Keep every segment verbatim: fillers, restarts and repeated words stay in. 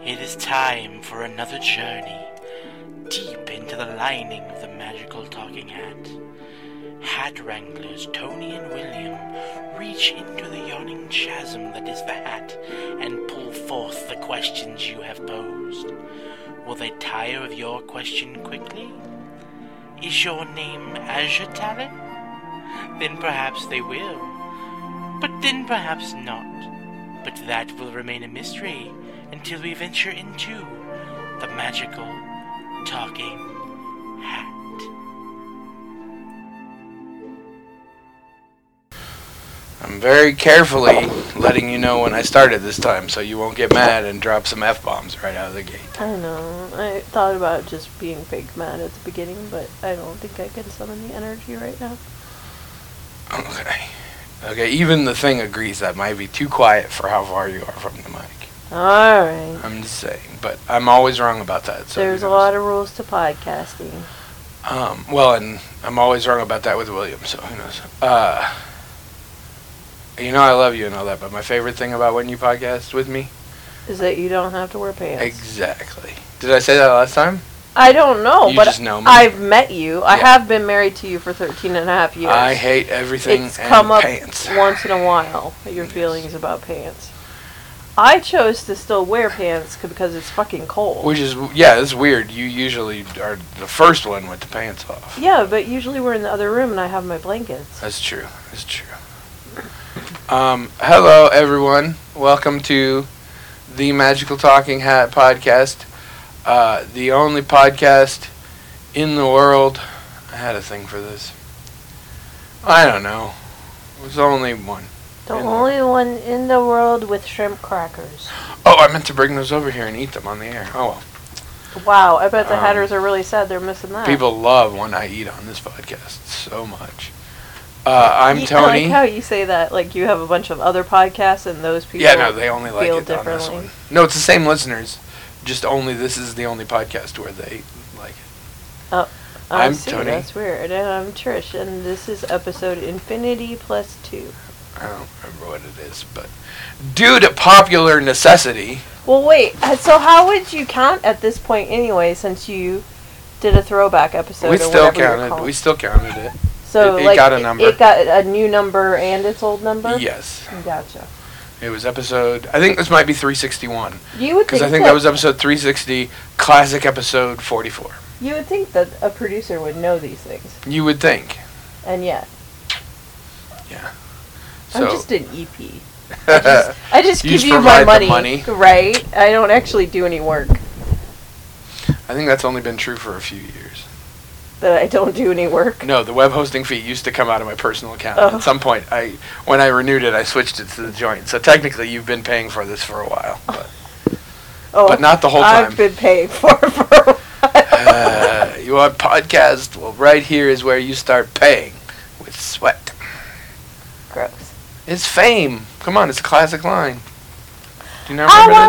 It is time for another journey deep into the lining of the magical talking hat. Hat wranglers Tony and William reach into the yawning chasm that is the hat and pull forth the questions you have posed. Will they tire of your question quickly? Is your name Azure Talon? Then perhaps they will. But then perhaps not. But that will remain a mystery until we venture into the magical talking hat. I'm very carefully letting you know when I started this time so you won't get mad and drop some F-bombs right out of the gate. I know. I thought about just being fake mad at the beginning, but I don't think I can summon the energy right now. Okay. Okay, even the thing agrees that might be too quiet for how far you are from the mic. Alright. I'm just saying, but I'm always wrong about that. So There's a lot of rules to podcasting. Um, well, and I'm always wrong about that with William, so who knows. Uh, you know I love you and all that, but my favorite thing about when you podcast with me? Is that you don't have to wear pants. Exactly. Did I say that last time? I don't know, you but just know me. I've met you. I Yeah. have been married to you for thirteen and a half years. I hate everything It's and come up pants. once in a while, your feelings about pants. I chose to still wear pants c- because it's fucking cold. Which is, yeah, it's weird. You usually are the first one with the pants off. Yeah, but usually we're in the other room and I have my blankets. That's true. That's true. Um, hello, everyone. Welcome to the Magical Talking Hat podcast. Uh, the only podcast in the world. I had a thing for this. I don't know. It was only one. The in only one in the world with shrimp crackers. Oh, I meant to bring those over here and eat them on the air. Oh, well. Wow, I bet the Um, Hatters are really sad they're missing that. People love when I eat on this podcast so much. Uh, I'm You- Tony. I like how you say that, like you have a bunch of other podcasts and those people Yeah, no, they only like feel it on this differently. one. No, it's the same listeners. Just only this is the only podcast where they like it. Oh, I'm see, Tony. That's weird. And I'm Trish, and this is episode Infinity Plus Two. I don't remember what it is, but due to popular necessity. Well, wait. uh, So how would you count at this point, anyway? Since you did a throwback episode, we or still whatever you're counted. calling. We still counted it. So it- it like got a number. It got a new number and its old number. Yes, Gotcha. it was episode. I think this might be three sixty-one You would because think I think that, that was episode three sixty, classic episode forty-four. you would think that a producer would know these things, You would think. and yet Yeah. I'm So just an E P. I just, I just You give just you my provide the money, money. right? I don't actually do any work. I think that's only been true for a few years. That I don't do any work. No, the web hosting fee used to come out of my personal account. Oh. At some point, I when I renewed it, I switched it to the joint. So technically, you've been paying for this for a while, but, Oh, but not the whole time. I've been paying for it for a while. Uh, you want podcast? Well, right here is where you start paying with sweat. Gross. It's fame. Come on, it's a classic line. Do you not I remember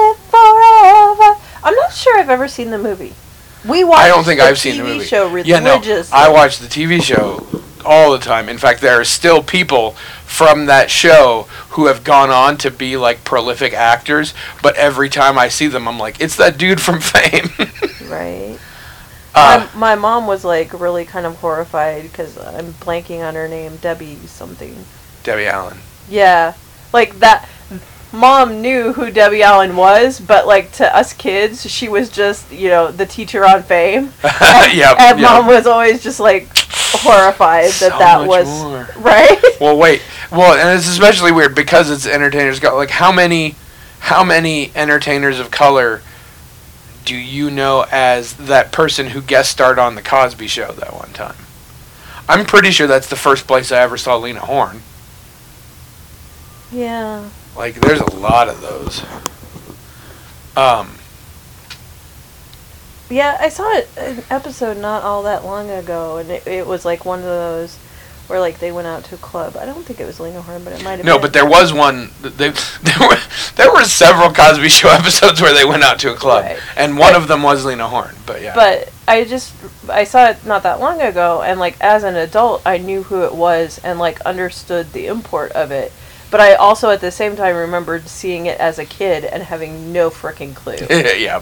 wanna live forever. I'm not sure I've ever seen the movie. We watched I don't think the I've seen T V the movie. show Yeah, no, religiously. I watch the T V show all the time. In fact, there are still people from that show who have gone on to be like prolific actors, but every time I see them, I'm like, it's that dude from Fame. Right. uh, my, my mom was like really kind of horrified because I'm blanking on her name, Debbie something. Debbie Allen. Yeah, like that. Mom knew who Debbie Allen was, but like to us kids, she was just, you know, the teacher on Fame. And, Yep, and yep. Mom was always just like horrified that So that much was more. right. Well, wait. Well, and it's especially weird because it's entertainers. Got like how many, how many entertainers of color do you know as that person who guest starred on the Cosby Show that one time? I'm pretty sure that's the first place I ever saw Lena Horne. Yeah. Like, there's a lot of those. Um, Yeah, I saw it, an episode not all that long ago, and it, it was like one of those where like they went out to a club. I don't think it was Lena Horne, but it might have no, been. but there was one. They, there were there were several Cosby Show episodes where they went out to a club, Right. and one But- of them was Lena Horne. But yeah. But I just I saw it not that long ago, and like as an adult, I knew who it was and like understood the import of it. But I also, at the same time, remembered seeing it as a kid and having no frickin' clue. Yeah.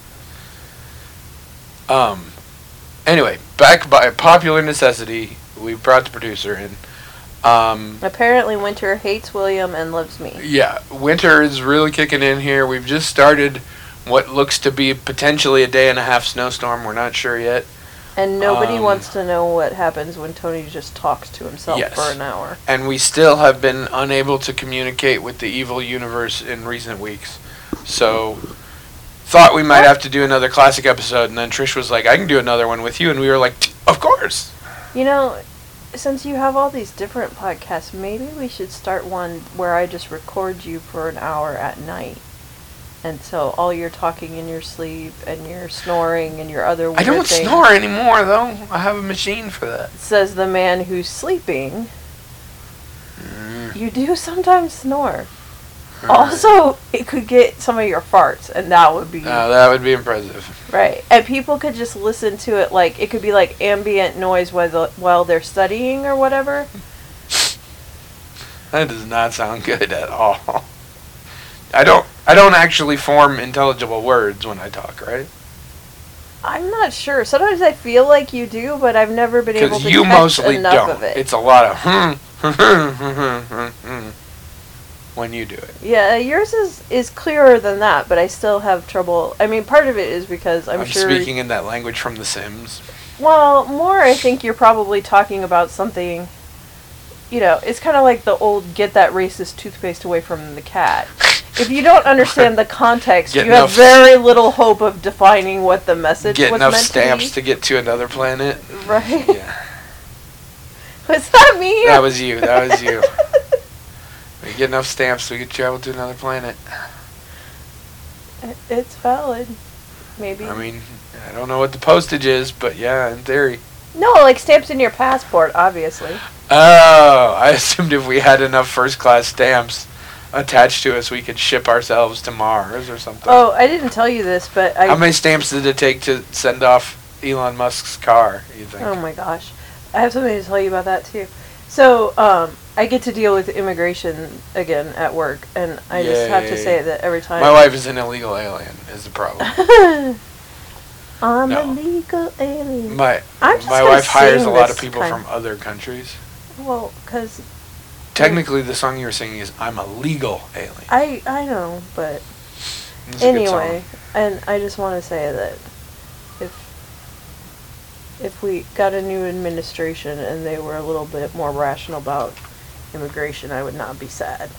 Um. Anyway, back by popular necessity, we brought the producer in. Um, Apparently, Winter hates William and loves me. Yeah, winter is really kicking in here. We've just started what looks to be potentially a day and a half snowstorm. We're not sure yet. And nobody Um, wants to know what happens when Tony just talks to himself Yes. for an hour. And we still have been unable to communicate with the evil universe in recent weeks. So, thought we might have to do another classic episode, and then Trish was like, I can do another one with you, and we were like, of course. You know, since you have all these different podcasts, maybe we should start one where I just record you for an hour at night. And so all your talking in your sleep and your snoring and your other weird I don't things, snore anymore, though. I have a machine for that. says the man who's sleeping. Mm. You do sometimes snore. All right. Also, it could get some of your farts, and that would be Uh, that would be impressive. right. And people could just listen to it like it could be like ambient noise while the, while they're studying or whatever. That does not sound good at all. I don't. I don't actually form intelligible words when I talk, right? I'm not sure. Sometimes I feel like you do, but I've never been able Because to you catch mostly enough don't. of it. It's a lot of hmm, hmm, when you do it. Yeah, yours is, is clearer than that, but I still have trouble. I mean, part of it is because I'm, I'm sure. speaking in that language from The Sims. Well, more I think you're probably talking about something. You know, it's kind of like the old "get that racist toothpaste away from the cat." If you don't understand the context, Get you have enough- very little hope of defining what the message Get was enough meant stamps to to get to another planet. be. Right? Yeah, Was that me? that was you. That was you. We get enough stamps so we could travel to another planet. It- It's valid. Maybe. I mean, I don't know what the postage is, but yeah, in theory. No, like stamps in your passport, obviously. Oh, I assumed if we had enough first-class stamps attached to us, we could ship ourselves to Mars or something. Oh, I didn't tell you this, but I. How many stamps did it take to send off Elon Musk's car, you think? Oh my gosh, I have something to tell you about that too. So, um, I get to deal with immigration again at work, and I just have to Yay. say that every time. My wife is an illegal alien, is the problem. I'm No. a legal alien. My I'm just my gonna wife hires a sing lot of this people kind- from other countries. Well, because Technically, the song you were singing is "I'm a legal alien." I I know, but It's a good song. anyway, and I just want to say that if if we got a new administration and they were a little bit more rational about immigration, I would not be sad.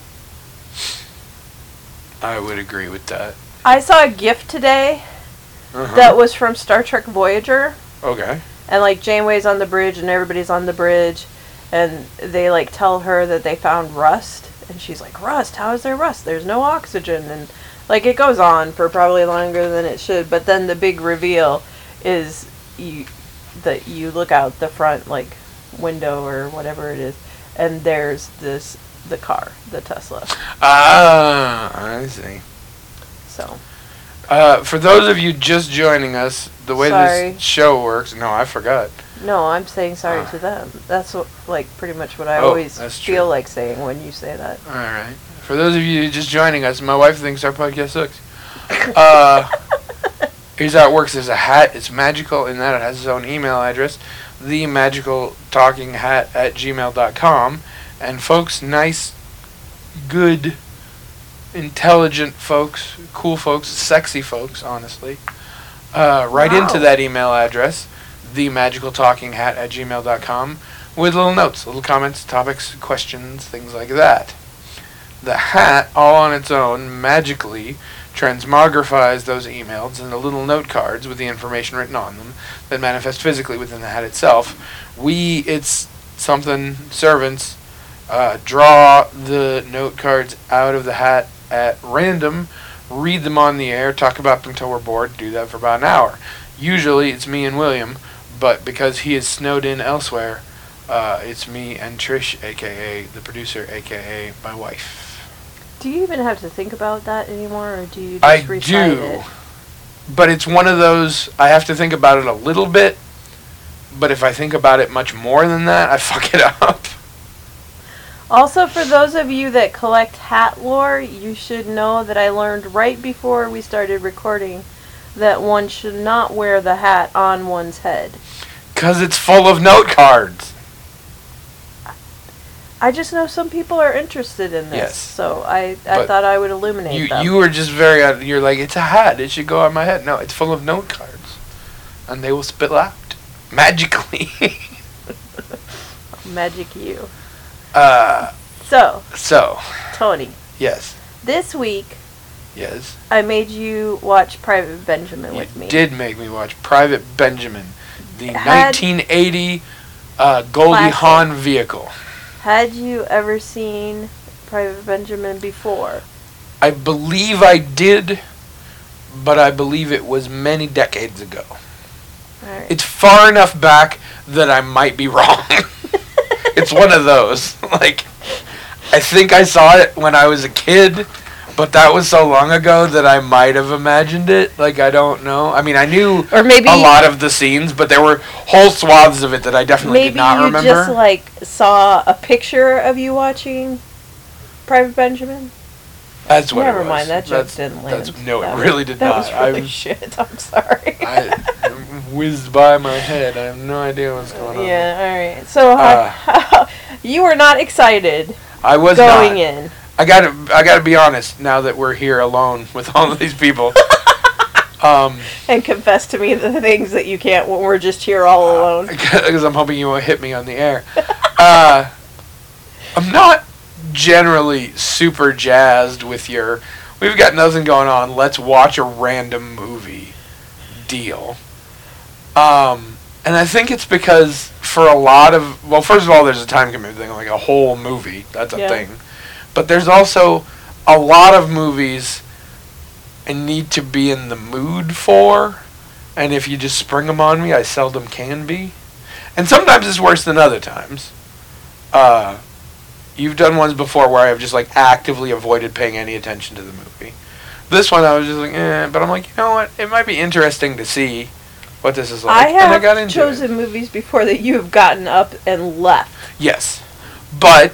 I would agree with that. I saw a GIF today Uh-huh. that was from Star Trek Voyager, Okay. and like Janeway's on the bridge and everybody's on the bridge, and they like tell her that they found rust, and she's like, "Rust? How is there rust? There's no oxygen." And like it goes on for probably longer than it should, but then the big reveal is you that you look out the front like window or whatever it is, and there's this the car, the Tesla. Ah, I see. So Uh, for those of you just joining us, the way Sorry. this show works, no, I forgot. no, I'm saying sorry Ah. to them. That's what like pretty much what I Oh, always that's feel true. like saying when you say that. All right. For those of you just joining us, my wife thinks our podcast sucks. Uh, here's how it works. There's a hat. It's magical in that it has its own email address, the magical talking hat at gmail dot com. And folks, nice, good, intelligent folks, cool folks, sexy folks, honestly, uh, write into Wow. that email address, the magical talking hat at gmail dot com, with little notes, little comments, topics, questions, things like that. The hat, all on its own, magically transmogrifies those emails into little note cards with the information written on them that manifest physically within the hat itself. We, it's something, servants, uh, draw the note cards out of the hat at random, read them on the air, talk about them until we're bored, do that for about an hour. Usually it's me and William, but because he is snowed in elsewhere, uh, it's me and Trish, aka the producer, aka my wife. Do you even have to think about that anymore, or do you just I recite do, it? but it's one of those, I have to think about it a little bit, but if I think about it much more than that, I fuck it up. Also, for those of you that collect hat lore, you should know that I learned right before we started recording that one should not wear the hat on one's head. Because it's full of note cards. I just know some people are interested in this, Yes. so I, I But thought I would illuminate You them. you were just very, uh, you're like, it's a hat, it should go on my head. No, it's full of note cards. And they will spill out. Magically. Magic you. uh, So, so, Tony, yes, this week yes. I made you watch Private Benjamin You with me. did make me watch Private Benjamin, the Had- nineteen eighty uh, Goldie Classic. Hawn vehicle. Had you ever seen Private Benjamin before? I believe I did, but I believe it was many decades ago. Alright. It's far enough back that I might be wrong. It's one of those. Like, I think I saw it when I was a kid, but that was so long ago that I might have imagined it. Like, I don't know. I mean, I knew Or maybe a lot of the scenes, but there were whole swaths of it that I definitely maybe did not you remember. just like saw a picture of you watching Private Benjamin. That's what Never it was. mind, that joke That's- didn't land. That's, no, That it was- really did that not. was really I, shit. I'm sorry. I whizzed by my head. I have no idea what's going on. Yeah, all right. So Uh, how, you were not excited I was going not. in. I gotta, I gotta be honest. Now that we're here alone with all of these people, um, And confess to me the things that you can't when we're just here all alone. because I'm hoping you won't hit me on the air. Uh, I'm not generally super jazzed with your. We've got nothing going on. Let's watch a random movie deal. Um, and I think it's because for a lot of well, first of all, there's a time commitment thing, like a whole movie. That's a Yeah. thing. But there's also a lot of movies I need to be in the mood for, and if you just spring them on me, I seldom can be. And sometimes it's worse than other times. Uh, you've done ones before where I have just like actively avoided paying any attention to the movie. This one I was just like, eh, but I'm like, you know what? It might be interesting to see what this is like. I and I got have into chosen it. movies before that you have gotten up and left. Yes, but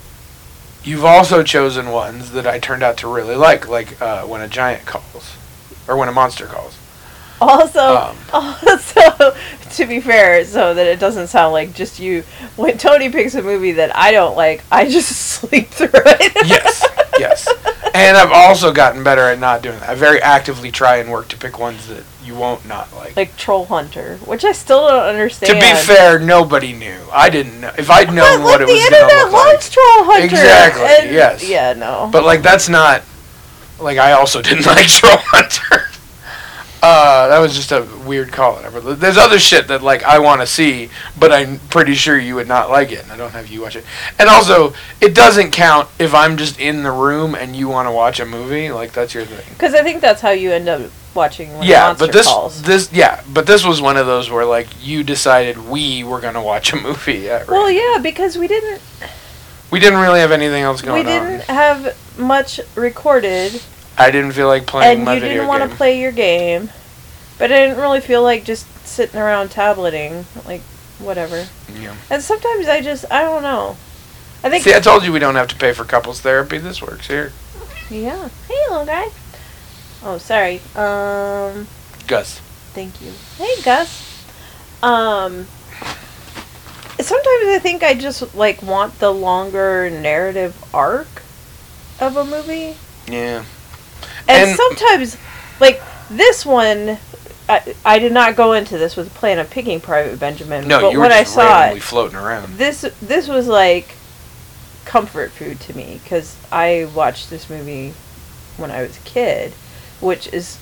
you've also chosen ones that I turned out to really like, like uh, When a Giant Calls, or When a Monster Calls. Also, Um. also, to be fair, so that it doesn't sound like just you, when Tony picks a movie that I don't like, I just sleep through it. Yes, yes. And I've also gotten better at not doing that. I very actively try and work to pick ones that you won't not like. Like Troll Hunter, which I still don't understand. To be fair, nobody knew. I didn't know. If I'd known But, what like, it was the going to internet look like. loves Troll Hunter. Exactly, and- yes. Yeah, no. But, like, that's not... Like, I also didn't like Troll Hunter. Uh, that was just a weird call. Whatever. There's other shit that, like, I want to see, but I'm pretty sure you would not like it, and I don't have you watch it. And also, it doesn't count if I'm just in the room and you want to watch a movie. Like, that's your thing. Because I think that's how you end up watching When Yeah, Monster but this, Calls. this, yeah, but this was one of those where, like, you decided we were going to watch a movie at Well, random. yeah, because we didn't We didn't really have anything else going we didn't on. have much recorded, I didn't feel like playing and my you video didn't want to game. play your game. But I didn't really feel like just sitting around tableting, like whatever. Yeah. And sometimes I just I don't know. I think See, I told you we don't have to pay for couples therapy. This works here. yeah. Hey, little guy. Oh, sorry. Um, Gus. thank you. Hey, Gus. Um. Sometimes I think I just like want the longer narrative arc of a movie. Yeah. And, And- sometimes, like, this one, I, I did not go into this with a plan of picking Private Benjamin. No, but you were when I just saw randomly it, floating around. this this was like comfort food to me because I watched this movie when I was a kid, which is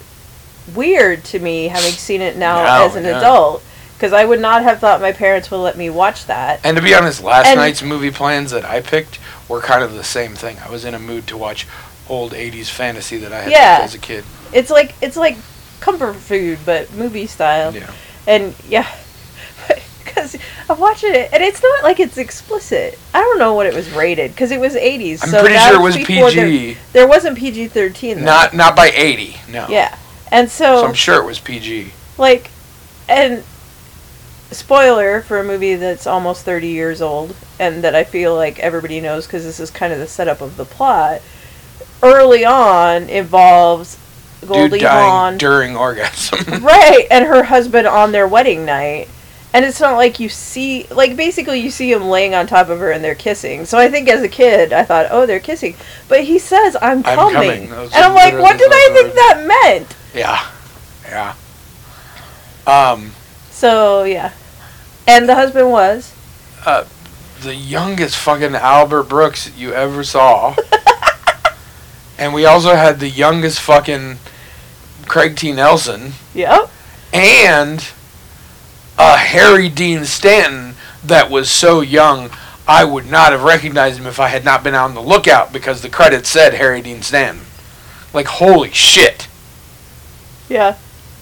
weird to me having seen it now No, as an yeah. adult. Because I would not have thought my parents would let me watch that. And to be honest, last And- night's movie plans that I picked were kind of the same thing. I was in a mood to watch old eighties fantasy that I had Yeah. picked as a kid. It's like it's like comfort food, but movie style. Yeah. And yeah, because I'm watching it, and it's not like it's explicit. I don't know what it was rated because it was eighties. I'm so pretty that sure it was before P G. There, there wasn't P G thirteen. Not not by eighty. No. Yeah, and So so, I'm sure it was P G. like, and spoiler for a movie that's almost thirty years old, and that I feel like everybody knows because this is kind of the setup of the plot, early on involves Goldie Dude dying Hawn during orgasm. right, and her husband on their wedding night. And it's not like you see, like, basically you see him laying on top of her and they're kissing. So I think as a kid, I thought, oh, they're kissing. But he says, I'm I'm coming. coming. Those And are I'm like, literally what did those I think words. that meant? Yeah. Yeah. Um, So, yeah. And the husband was? uh, the youngest fucking Albert Brooks you ever saw. And we also had the youngest fucking Craig T. Nelson. Yep. And a Harry Dean Stanton that was so young I would not have recognized him if I had not been on the lookout because the credits said Harry Dean Stanton. Like, holy shit. Yeah.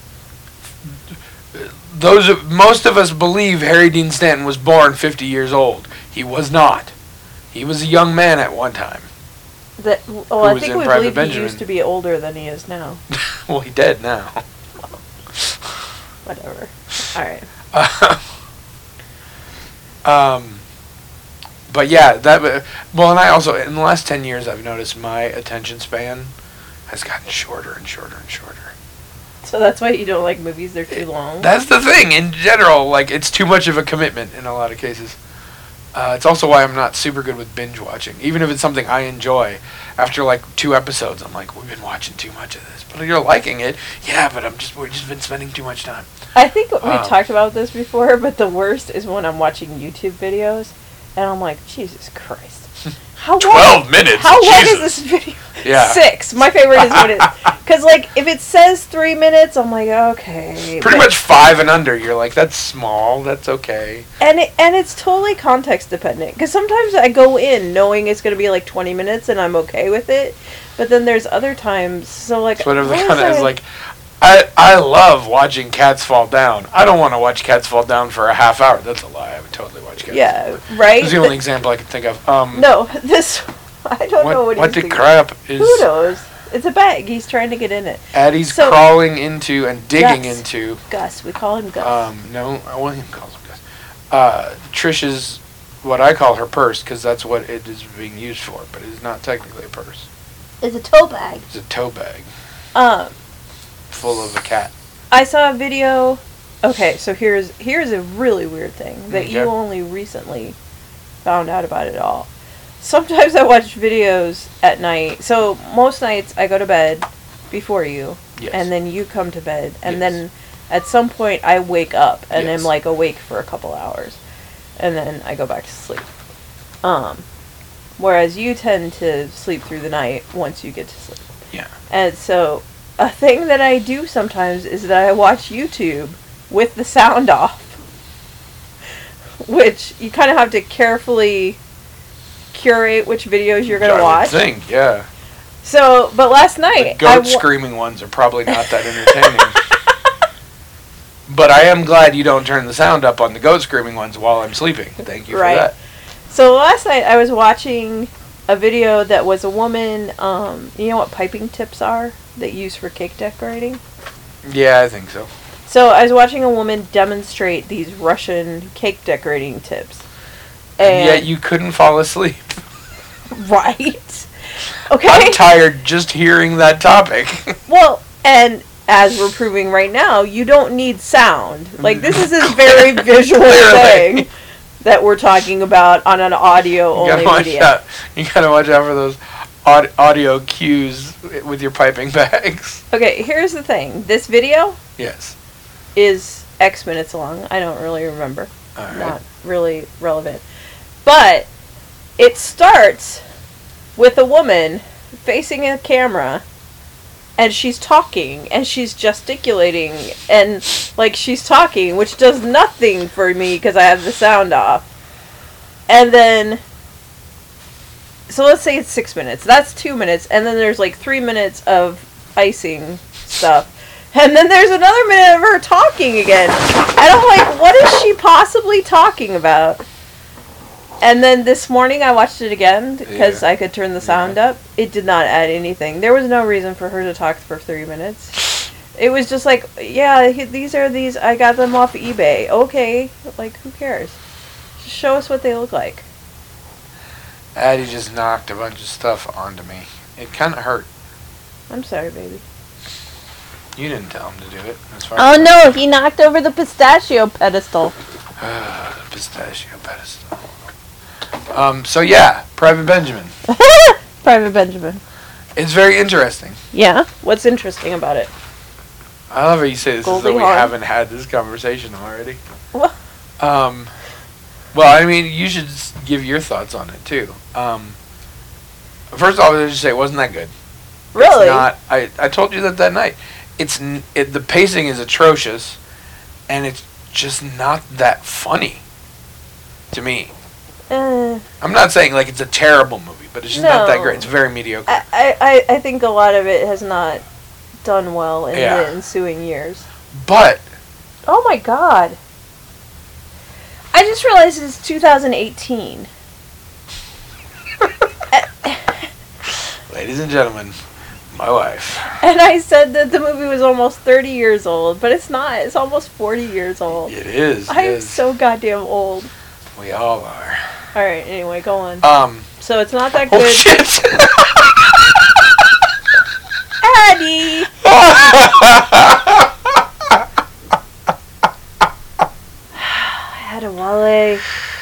Those of, most of us believe Harry Dean Stanton was born fifty years old. He was not. He was a young man at one time. That, well, I was think in we Private believe Benjamin. he used to be older than he is now. Well, he dead now. Whatever. Alright. um, but yeah, that. Well, and I also in the last ten years I've noticed my attention span has gotten shorter and shorter and shorter. So that's why you don't like movies, they're too long? That's the thing in general. Like, it's too much of a commitment in a lot of cases. Uh, it's also why I'm not super good with binge watching, even if it's something I enjoy. After like two episodes, I'm like, we've been watching too much of this, but you're liking it, yeah. But I'm just we've just been spending too much time. I think we Um, talked about this before, but the worst is when I'm watching YouTube videos, and I'm like, Jesus Christ. How Twelve long, minutes. How long Jesus. is this video? Yeah. Six. My favorite is when it... Because, like, if it says three minutes, I'm like, okay. Pretty but- much five and under. You're like, that's small. That's okay. And it, and it's totally context dependent. Because sometimes I go in knowing it's going to be like twenty minutes and I'm okay with it. But then there's other times, so like... It's whatever the what kind is of is I- like. I I love watching cats fall down. I don't want to watch cats fall down for a half hour. That's a lie. I would totally watch cats. Yeah, right? That's the only example I can think of. Um, No, this... I don't what know what, what he's the thinking. crap is Who knows? It's a bag. He's trying to get in it. Addie's So- crawling into and digging Gus. into? Gus. We call him Gus. Um, no, William calls him Gus. Uh, Trish's, what I call her purse, because that's what it is being used for, but it is not technically a purse. It's a tote bag. It's a tote bag Um, full of a cat. I saw a video. Okay, so here's here's a really weird thing that you Okay. only recently found out about it all. Sometimes I watch videos at night. So most nights I go to bed before you, Yes. and then you come to bed, and Yes. then at some point I wake up and Yes. am like awake for a couple hours, and then I go back to sleep. Um, whereas you tend to sleep through the night once you get to sleep. Yeah. And so, a thing that I do sometimes is that I watch YouTube with the sound off. Which you kind of have to carefully curate which videos you're going I to would watch. think, yeah. So, but last The night... goat I wa- screaming ones are probably not that entertaining. But I am glad you don't turn the sound up on the goat screaming ones while I'm sleeping. Thank you Right. for that. So last night I was watching a video that was a woman, um, you know what piping tips are that you use for cake decorating? Yeah, I think so. So I was watching a woman demonstrate these Russian cake decorating tips. And yet you couldn't fall asleep. Right? Okay. I'm tired just hearing that topic. Well, and as we're proving right now, you don't need sound. Like, this is a very visual Clearly. thing that we're talking about on an You audio-only gotta watch media. out. You gotta watch out for those aud- audio cues with your piping bags. Okay, here's the thing. This video Yes. is X minutes long. I don't really remember. All right. Not really relevant. But it starts with a woman facing a camera, and she's talking, and she's gesticulating, and like she's talking, which does nothing for me because I have the sound off. And then, so let's say it's six minutes. That's two minutes, and then there's like three minutes of icing stuff. And then there's another minute of her talking again. And I'm like, what is she possibly talking about? And then this morning I watched it again because Yeah. I could turn the sound up. It did not add anything. There was no reason for her to talk for three minutes. It was just like, yeah, he- these are these, I got them off eBay. Okay, like, who cares? Just show us what they look like. Addie just knocked a bunch of stuff onto me. It kind of hurt. I'm sorry, baby. You didn't tell him to do it. As far Oh as no, he knocked over the pistachio pedestal. Uh, the pistachio pedestal. Um, so yeah, Private Benjamin. Private Benjamin. It's very interesting. Yeah? What's interesting about it? I love how you say this as though Goldie we Hawn. haven't had this conversation already. What? Um, well, I mean, you should s- give your thoughts on it too. Um, first of all, I just say it wasn't that good. Really? It's not. I, I told you that that night. It's n- it, the pacing is atrocious, and it's just not that funny to me. Uh, I'm not saying like it's a terrible movie, but it's just not that No. great. It's very mediocre. I, I, I think a lot of it has not done well in Yeah. the ensuing years. But Oh my god. I just realized it's two thousand eighteen. ladies and gentlemen, my wife. And I said that the movie was almost thirty years old, but it's not. It's almost forty years old. It is. It I am is. so goddamn old. We all are. Alright, anyway, go on. Um. So it's not that Oh good. shit. Addie! I had a Wale.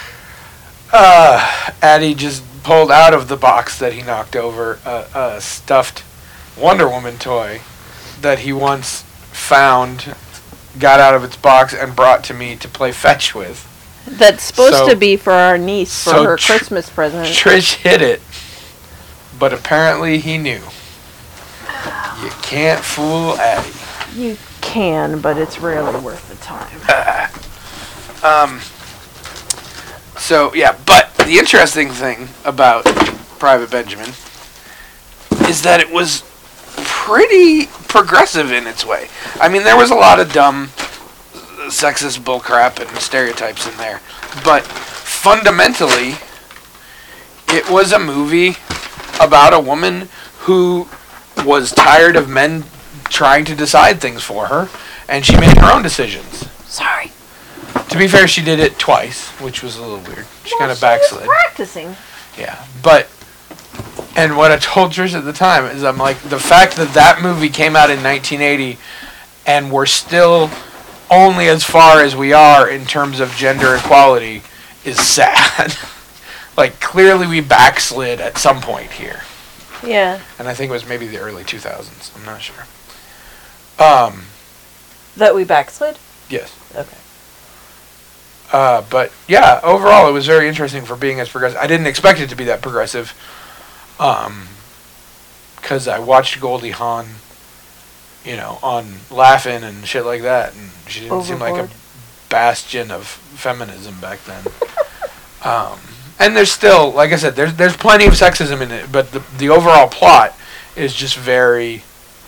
uh, Addie just pulled out of the box that he knocked over a, a stuffed Wonder Woman toy that he once found, got out of its box, and brought to me to play fetch with. That's supposed So- to be for our niece for so her tr- Christmas present. Trish hit it, but apparently he knew. You can't fool Addie. You can, but it's rarely worth the time. Um. So yeah, but the interesting thing about Private Benjamin is that it was pretty progressive in its way. I mean, there was a lot of dumb, sexist bullcrap and stereotypes in there, but fundamentally, it was a movie about a woman who was tired of men trying to decide things for her, and she made her own decisions. Sorry. To be fair, she did it twice, which was a little weird. She Well, kind of she was backslid. practicing. Yeah, but, and what I told Trish at the time is I'm like, the fact that that movie came out in nineteen eighty and we're still only as far as we are in terms of gender equality is sad. Like, clearly we backslid at some point here. Yeah. And I think it was maybe the early two thousands. I'm not sure. Um, That we backslid? yes. Okay. Uh, but yeah, overall it was very interesting for being as progressive. I didn't expect it to be that progressive, um, because I watched Goldie Hawn, you know, on Laugh-In and shit like that, and she didn't seem like a Overboard. bastion of feminism back then. um, and there's still, like I said, there's there's plenty of sexism in it, but the the overall plot is just very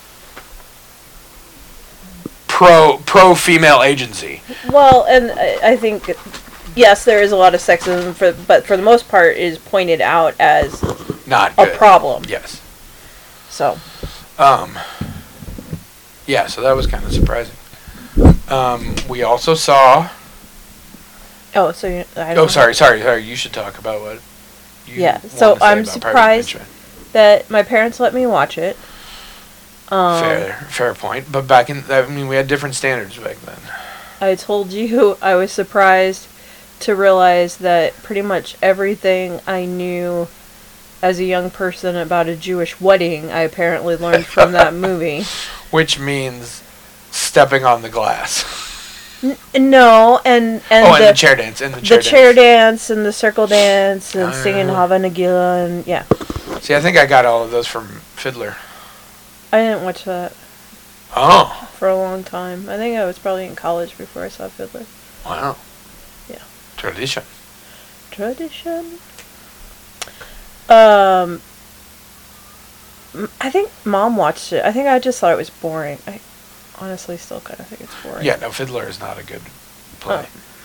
pro pro female agency. Well, and I, I think, yes, there is a lot of sexism, for, but for the most part, it is pointed out as Not a good. problem. Yes. So, Um, yeah, so that was kind of surprising. Um, we also saw. oh, so you, I Oh, don't sorry, sorry, sorry. You should talk about what. You Yeah, wanna so say I'm about Private surprised Benjamin. that my parents let me watch it. Um, Fair, fair point. But back in, I mean, we had different standards back then. I told you I was surprised to realize that pretty much everything I knew as a young person about a Jewish wedding, I apparently learned from that movie. Which means stepping on the glass. N- no, and and oh, the, and the chair dance, and the the chair chair dance. dance and the circle dance and Oh, singing yeah. Hava Nagila and yeah. See, I think I got all of those from Fiddler. I didn't watch that Oh, for a long time. I think I was probably in college before I saw Fiddler. wow. Yeah. Tradition. Tradition. Um, m- I think Mom watched it. I think I just thought it was boring. I honestly still kind of think it's boring. Yeah, no, Fiddler is not a good play.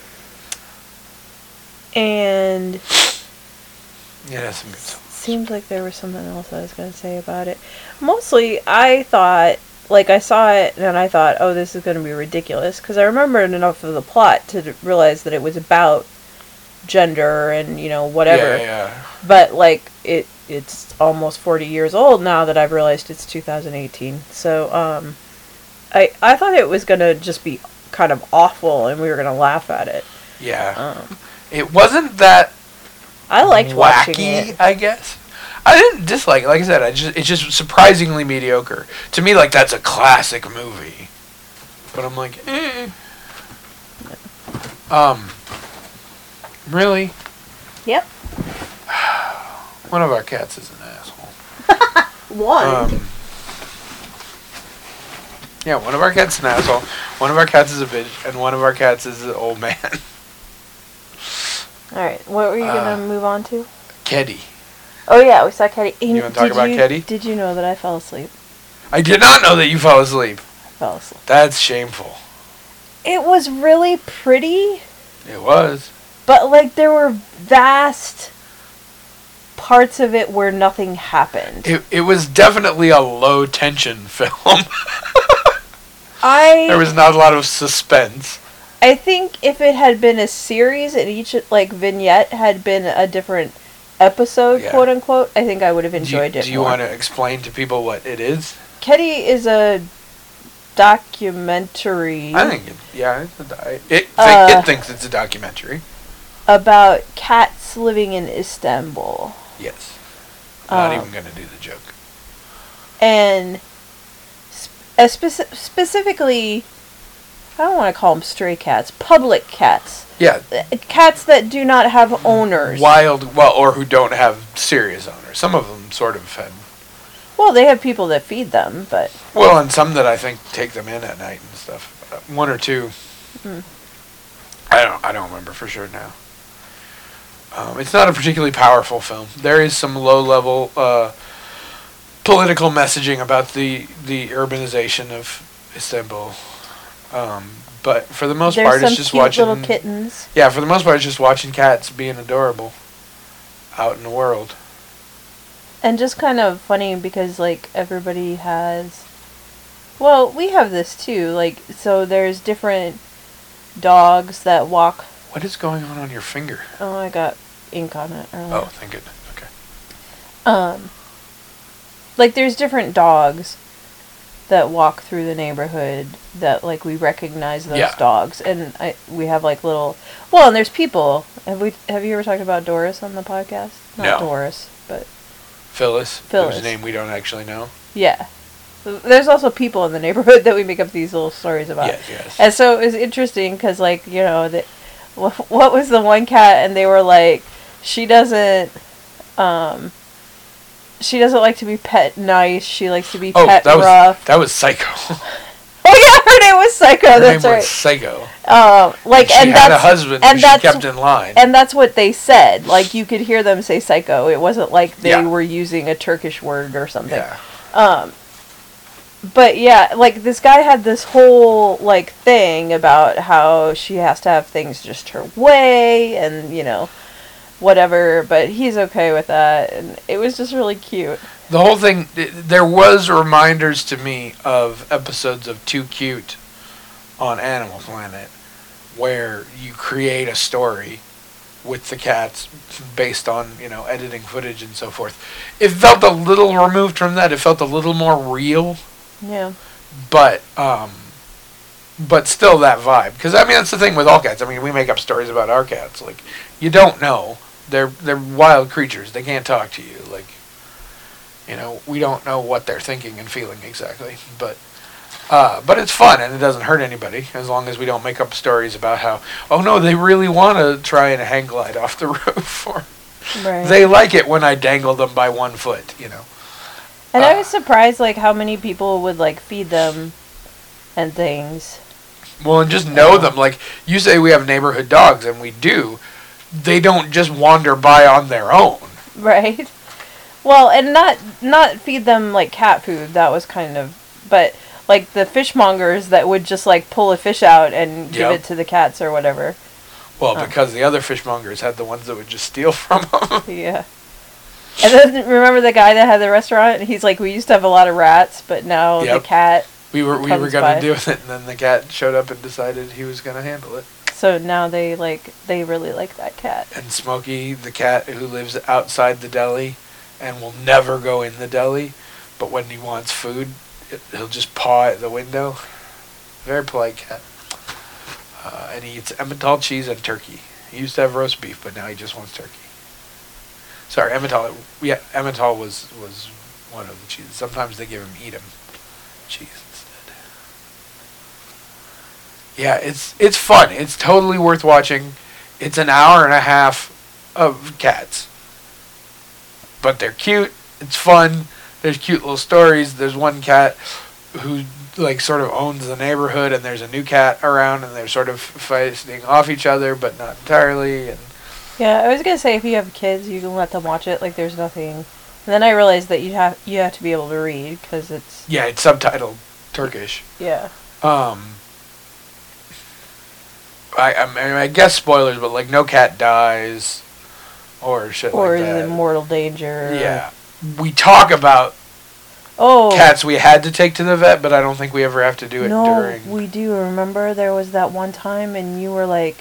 Oh. And Yeah, that's some good songs. seems like there was something else I was going to say about it. Mostly, I thought, like, I saw it and I thought, oh, this is going to be ridiculous. Because I remembered enough of the plot to d- realize that it was about gender and, you know, whatever. Yeah, yeah. But, like, it it's almost forty years old now that I've realized it's two thousand eighteen. So, um, I, I thought it was going to just be kind of awful and we were going to laugh at it. Yeah. Um, it wasn't that I liked wacky, watching it. I guess. I didn't dislike it. Like I said, I just it's just surprisingly mediocre. To me, like, that's a classic movie. But I'm like, eh. Um, really? Yep. One of our cats is an asshole. One. Um, yeah, one of our cats is an asshole. One of our cats is a bitch, and one of our cats is an old man. Alright, what were you going Uh, to move on to? Keddy. Oh, yeah, we saw Keddy. You wanna talk about you, Keddy? Did you know that I fell asleep? I did not know that you fell asleep. I fell asleep. That's shameful. It was really pretty, It was. but, like, there were vast parts of it where nothing happened. It it was definitely a low tension film. I There was not a lot of suspense. I think if it had been a series and each, like, vignette had been a different episode, Yeah. quote unquote, I think I would have Do you, enjoyed it do you more. want to explain to people what it is? Keddy is a documentary I think it, yeah, it's a di- it think, Uh, it thinks it's a documentary. about cats living in Istanbul. Yes. Not Um, even going to do the joke. And sp- uh, speci- specifically, I don't want to call them stray cats, public cats. Yeah, Uh, Cats that do not have owners. wild, well, or who don't have serious owners. Some of them sort of had, Well, they have people that feed them, but well, and some that I think take them in at night and stuff. Uh, One or two. Hmm. I don't. I don't remember for sure now. Um, it's not a particularly powerful film. There is some low-level uh, political messaging about the the urbanization of Istanbul, um, but for the most there's part, some it's just cute watching. little kittens. Yeah, for the most part, it's just watching cats being adorable out in the world. And just kind of funny because, like, everybody has... Well, we have this too. Like, so there's different dogs that walk... What is going on on your finger? Oh, I got ink on it earlier. Oh, thank goodness. Okay. Um, like, there's different dogs that walk through the neighborhood that, like, we recognize those Yeah. dogs. And I we have, like, little... Well, and there's people. Have we? Have you ever talked about Doris on the podcast? Not No. Doris, but... Phyllis, Phyllis. whose name we don't actually know. Yeah. There's also people in the neighborhood that we make up these little stories about. Yes, yes. And so it was interesting because, like, you know, the, wh- what was the one cat? And they were like, she doesn't, um, she doesn't like to be pet nice. She likes to be Oh, pet that was rough. that was Psycho. Oh yeah, her name was Psycho. Her That's name right. was Psycho. Um, like, and and, she had that's a husband and who she that's kept in line. and that's what they said. Like, you could hear them say Psycho. It wasn't like they Yeah. were using a Turkish word or something. Yeah. Um, but yeah, like, this guy had this whole, like, thing about how she has to have things just her way and, you know, whatever, but he's okay with that, and it was just really cute. The whole thing, th- there was reminders to me of episodes of Too Cute on Animal Planet, where you create a story with the cats based on, you know, editing footage and so forth. It felt a little removed from that. It felt a little more real, Yeah. but um, but still that vibe. Because I mean, that's the thing with all cats. I mean, we make up stories about our cats. Like, you don't know. They're they're wild creatures. They can't talk to you. Like, you know, we don't know what they're thinking and feeling exactly. But uh, but it's fun and it doesn't hurt anybody as long as we don't make up stories about how, oh no, they really want to try and hang glide off the roof, or Right. they like it when I dangle them by one foot. You know. and I uh, was surprised, like, how many people would, like, feed them and things. Well, and just know them. Like, you say we have neighborhood dogs, and we do. They don't just wander by on their own. Right. Well, and not not feed them, like, cat food. That was kind of... But, like, the fishmongers that would just, like, pull a fish out and give Yep. it to the cats or whatever. Well, Oh. because the other fishmongers had the ones that would just steal from them. Yeah. And then remember the guy that had the restaurant? He's like, we used to have a lot of rats, but now Yep. the cat... We were we were Comes gonna by. do it, and then the cat showed up and decided he was gonna handle it. So now they like they really like that cat. And Smokey, the cat who lives outside the deli and will never go in the deli, but when he wants food, it, he'll just paw at the window. Very polite cat. Uh, and he eats Emmental cheese and turkey. He used to have roast beef, but now he just wants turkey. Sorry, Emmental. Yeah, Emmental was, was one of the cheeses. Sometimes they give him Edam cheese instead. Yeah, it's it's fun. It's totally worth watching. It's an hour and a half of cats. But they're cute. It's fun. There's cute little stories. There's one cat who like sort of owns the neighborhood, and there's a new cat around, and they're sort of fighting off each other, but not entirely. And yeah, I was gonna say if you have kids, you can let them watch it. Like there's nothing. And then I realized that you have you have to be able to read because it's yeah, it's subtitled Turkish. Yeah. Um. I I mean I guess spoilers, but like no cat dies, or shit or like that. is in mortal danger. Yeah, we talk about oh cats we had to take to the vet, but I don't think we ever have to do it no, during. we do. Remember there was that one time, and you were like,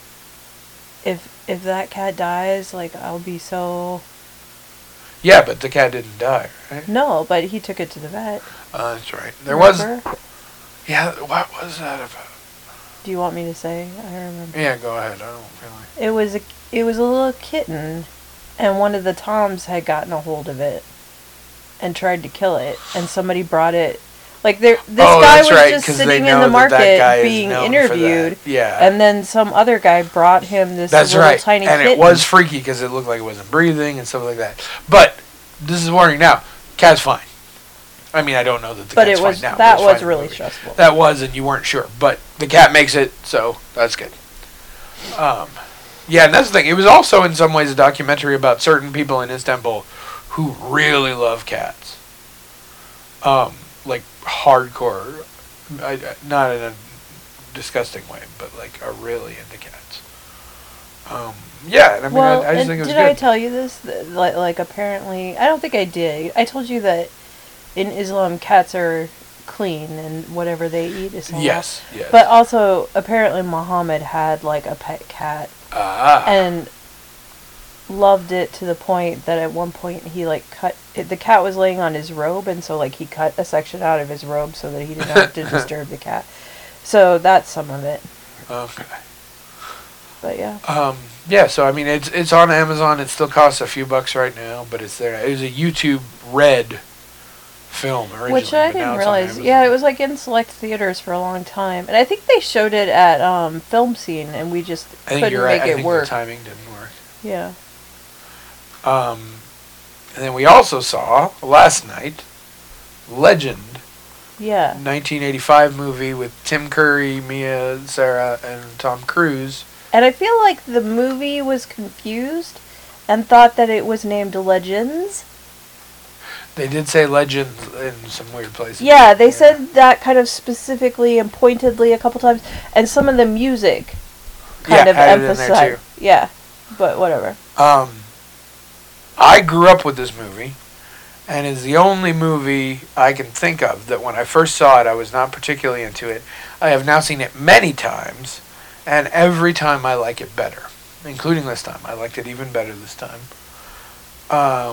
if if that cat dies, like I'll be so. Yeah, but the cat didn't die, right? No, but he took it to the vet. Uh, that's right. There Remember? was. Yeah, what was that about? Do you want me to say? I don't remember. Yeah, go ahead. I don't really. It was a it was a little kitten, and one of the toms had gotten a hold of it, and tried to kill it, and somebody brought it. Like there, this Oh, guy that's was right, just 'cause they sitting know in the that that guy market is being known for interviewed, that. Yeah. and then some other guy brought him this That's little right. tiny and kitten. it was freaky because it looked like it wasn't breathing and stuff like that. But this is warning now. Cat's fine. I mean, I don't know that the but cat's it was fine now. that but it's was fine in the really movie. stressful. That was, and you weren't sure. But the cat makes it, so that's good. Um, yeah, and that's the thing. It was also in some ways a documentary about certain people in Istanbul who really love cats. Um, like hardcore. I, I- not in a disgusting way, but like are really into cats. Um, yeah, and I mean, well, I, I just and think it was did good. I tell you this? That, like, like apparently, I don't think I did. I told you that in Islam, cats are clean and whatever they eat is halal. Yes, yes. But also, apparently, Muhammad had like a pet cat ah, and loved it to the point that at one point he like cut it, the cat was laying on his robe, and so like he cut a section out of his robe so that he didn't have to disturb the cat. So that's some of it. okay. But yeah. Um, yeah, so I mean, it's it's on Amazon. It still costs a few bucks right now, but it's there. It was a YouTube Red film originally, Which I but now didn't it's on realize. Amazon. Yeah, it was like in select theaters for a long time, and I think they showed it at um, Film Scene, and we just I think couldn't you're right. make I it think work. the timing didn't work. Yeah. Um, and then we also saw last night Legend, Yeah. nineteen eighty-five movie with Tim Curry, Mia Sara, and Tom Cruise. And I feel like the movie was confused and thought that it was named Legends. They did say Legend in some weird places. Yeah, they said that kind of specifically and pointedly a couple times, and some of the music kind Yeah, of added in there, emphasized. Yeah, but whatever. Um, I grew up with this movie, and it's the only movie I can think of that when I first saw it, I was not particularly into it. I have now seen it many times, and every time I like it better, including this time. I liked it even better this time. Um,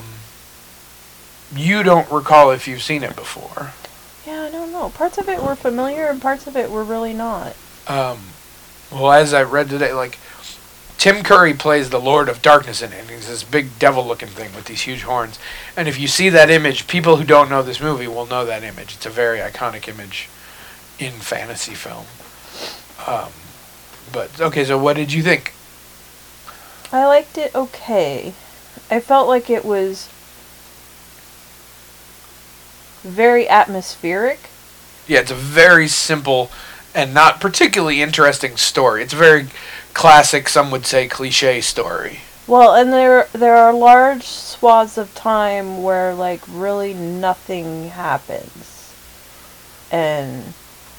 you don't recall if you've seen it before. Yeah, I don't know. Parts of it were familiar, and parts of it were really not. Um, well, as I read today, like, Tim Curry plays the Lord of Darkness in it, and he's this big devil-looking thing with these huge horns. And if you see that image, people who don't know this movie will know that image. It's a very iconic image in fantasy film. Um, but, okay, so what did you think? I liked it okay. I felt like it was very atmospheric. Yeah, it's a very simple and not particularly interesting story. It's a very classic, some would say cliche story. Well, and there there are large swaths of time where like really nothing happens. And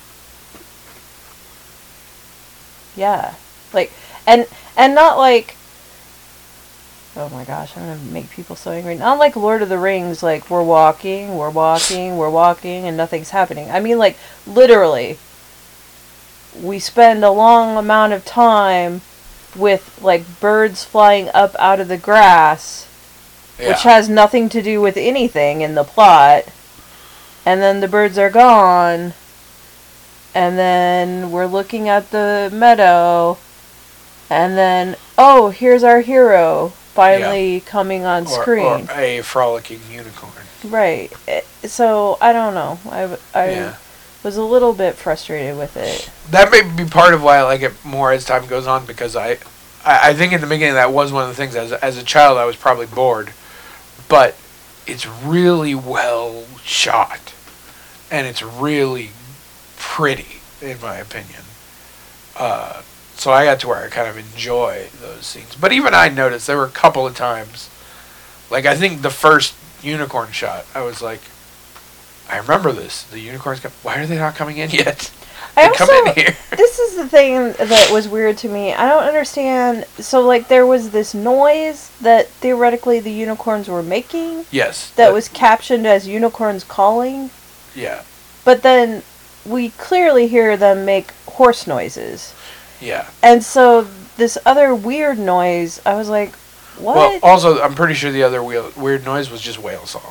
yeah. Like and and not like oh my gosh, I'm gonna make people so angry. Not like Lord of the Rings, like we're walking, we're walking, we're walking, and nothing's happening. I mean like literally we spend a long amount of time with, like, birds flying up out of the grass, Yeah. which has nothing to do with anything in the plot. And then the birds are gone. And then we're looking at the meadow. And then, oh, here's our hero finally yeah. coming on or, screen. Or a frolicking unicorn. Right. So, I don't know. I, I yeah. was a little bit frustrated with it. That may be part of why I like it more as time goes on, because I, I, I think in the beginning that was one of the things. As, as a child, I was probably bored. But it's really well shot. And it's really pretty, in my opinion. Uh, so I got to where I kind of enjoy those scenes. But even I noticed there were a couple of times, like I think the first unicorn shot, I was like, I remember this. The unicorns come. Why are they not coming in yet? They I also, come in here. This is the thing that was weird to me. I don't understand. So, like, there was this noise that theoretically the unicorns were making. Yes. That, that was captioned as unicorns calling. Yeah. But then we clearly hear them make horse noises. Yeah. And so this other weird noise, I was like, what? Well, also, I'm pretty sure the other weird noise was just whale song.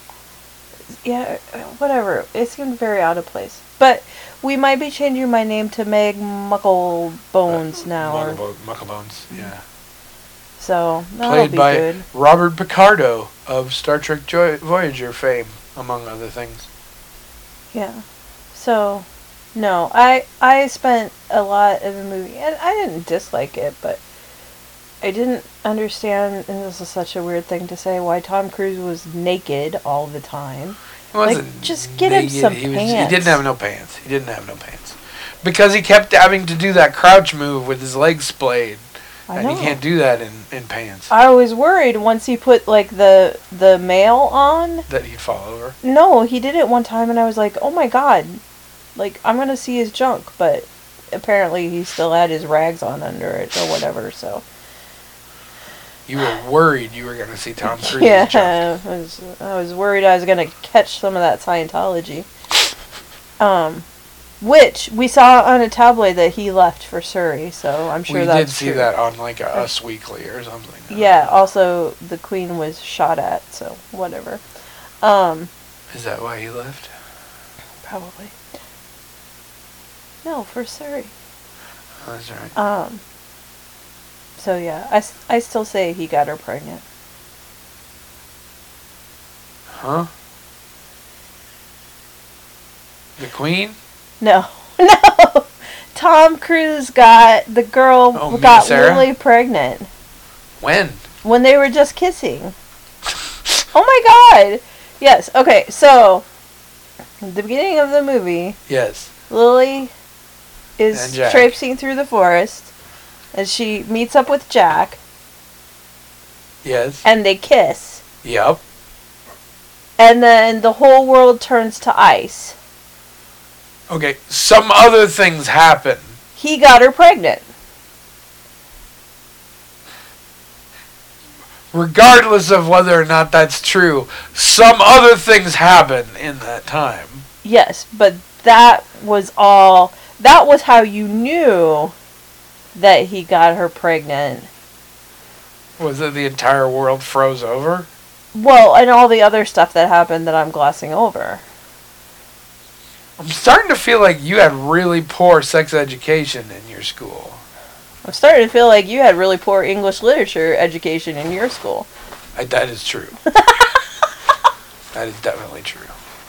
Yeah, whatever. It seemed very out of place. But we might be changing my name to Meg Mucklebones uh, now. Mucklebo- Mucklebones, yeah. So, that'll Played be by good. Robert Picardo of Star Trek Joy- Voyager fame, among other things. Yeah. So, no. I I spent a lot of the movie, and I didn't dislike it, but I didn't understand, and this is such a weird thing to say, why Tom Cruise was naked all the time. He wasn't like, just get naked. him some he was, pants. He didn't have no pants. He didn't have no pants. Because he kept having to do that crouch move with his legs splayed. I and know. he can't do that in, in pants. I was worried once he put, like, the the mail on. That he'd fall over? No, he did it one time, and I was like, oh my god. Like, I'm going to see his junk, but apparently he still had his rags on under it or whatever, so... You were worried you were going to see Tom Cruise. Yeah, junk. I was, I was worried I was going to catch some of that Scientology. Um, which we saw on a tabloid that he left for Surrey, so I'm sure we that's We did see true. that on, like, a Us Weekly or something. Yeah, also the Queen was shot at, so whatever. Um, Is that why he left? Probably. No, for Surrey. Oh, that's right. Um... So, yeah, I, I still say he got her pregnant. Huh? The Queen? No. No! Tom Cruise got, the girl Oh, got Sarah? Lily pregnant. When? When they were just kissing. Oh my god! Yes, okay, so, at the beginning of the movie, Yes. Lily is And Jack. traipsing through the forest. And she meets up with Jack. Yes. And they kiss. Yep. And then the whole world turns to ice. Okay, some other things happen. He got her pregnant. Regardless of whether or not that's true, some other things happen in that time. Yes, but that was all... That was how you knew... that he got her pregnant. Was it the entire world froze over? Well, and all the other stuff that happened that I'm glossing over. I'm starting to feel like you had really poor sex education in your school. I'm starting to feel like you had really poor English literature education in your school. I, that is true. That is definitely true.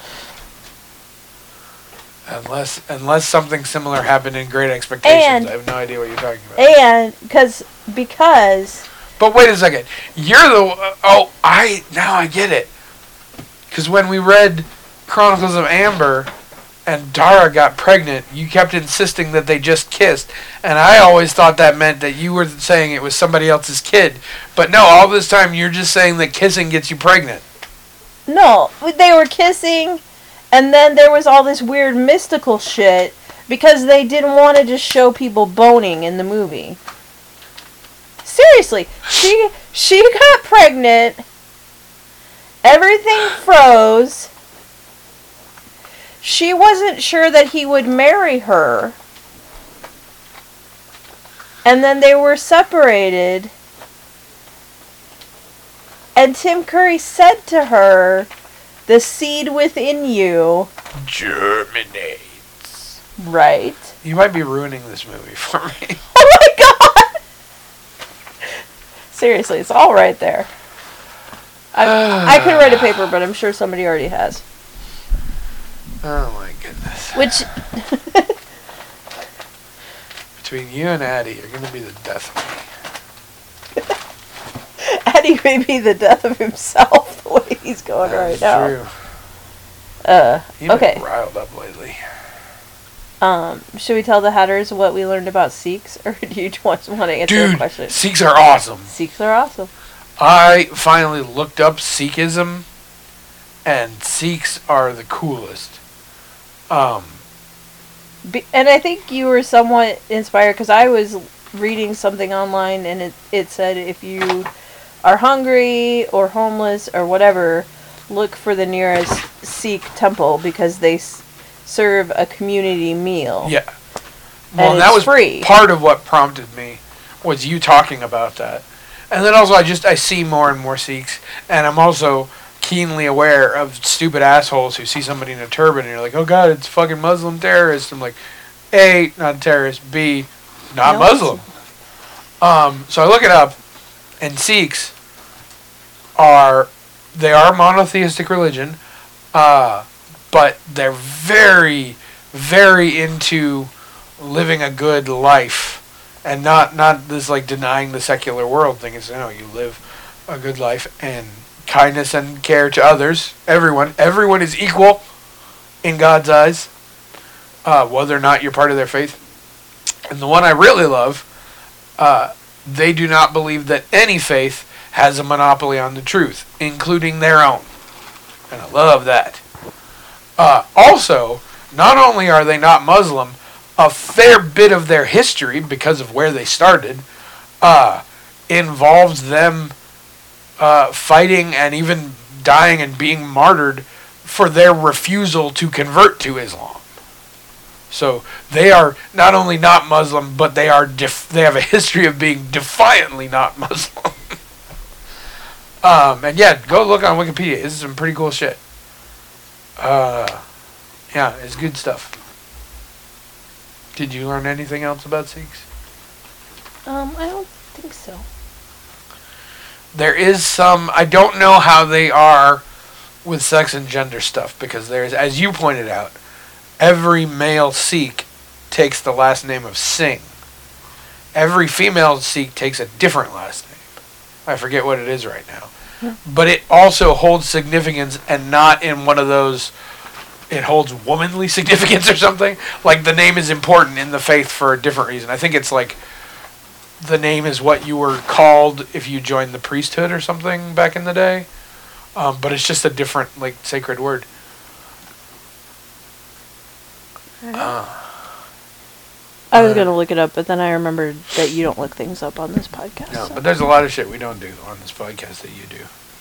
Unless unless something similar happened in Great Expectations. And, I have no idea what you're talking about. And, cause, because... But wait a second. You're the... Uh, oh, I... Now I get it. Because when we read Chronicles of Amber and Dara got pregnant, you kept insisting that they just kissed. And I always thought that meant that you were saying it was somebody else's kid. But no, all this time you're just saying that kissing gets you pregnant. No, they were kissing... And then there was all this weird mystical shit because they didn't want to just show people boning in the movie. Seriously, she she got pregnant. Everything froze. She wasn't sure that he would marry her. And then they were separated. And Tim Curry said to her, the seed within you germinates. Right. You might be ruining this movie for me. Oh my god! Seriously, it's all right there. I, I could write a paper, but I'm sure somebody already has. Oh my goodness. Which... Between you and Addie, you're going to be the death of me. Addie may be the death of himself the way he's going That's right now. True. Uh, You've okay. been riled up lately. Um, should we tell the Hatters what we learned about Sikhs, or do you just want to answer Dude, a question? Sikhs are awesome. Sikhs are awesome. I finally looked up Sikhism, and Sikhs are the coolest. Um, Be- and I think you were somewhat inspired, because I was reading something online, and it, it said if you are hungry or homeless or whatever, look for the nearest Sikh temple, because they s- serve a community meal. yeah. Well, And that it's was free. part of what prompted me, was you talking about that. And then also I just, I see more and more Sikhs, and I'm also keenly aware of stupid assholes who see somebody in a turban and you're like, oh god, it's fucking Muslim terrorist. I'm like, A, not a terrorist, B, not No, Muslim. Um, so I look it up, and Sikhs are, they are a monotheistic religion, uh, but they're very, very into living a good life, and not, not this like denying the secular world thing. It's, you know, you live a good life, and kindness and care to others, everyone, everyone is equal in God's eyes, uh, whether or not you're part of their faith. And the one I really love, uh, they do not believe that any faith has a monopoly on the truth, including their own. And I love that. Uh, also, not only are they not Muslim, a fair bit of their history, because of where they started, uh, involves them uh, fighting and even dying and being martyred for their refusal to convert to Islam. So they are not only not Muslim, but they are def- they have a history of being defiantly not Muslim. um, and yeah, go look on Wikipedia. This is some pretty cool shit. Uh, yeah, it's good stuff. Did you learn anything else about Sikhs? Um, I don't think so. There is some, I don't know how they are with sex and gender stuff, because there's, as you pointed out, every male Sikh takes the last name of Singh. Every female Sikh takes a different last name. I forget what it is right now. But it also holds significance, and not in one of those, it holds womanly significance or something. Like the name is important in the faith for a different reason. I think it's like the name is what you were called if you joined the priesthood or something back in the day. Um, but it's just a different, like, sacred word. Uh, I was uh, going to look it up, but then I remembered that you don't look things up on this podcast. No, so. but there's a lot of shit we don't do on this podcast that you do.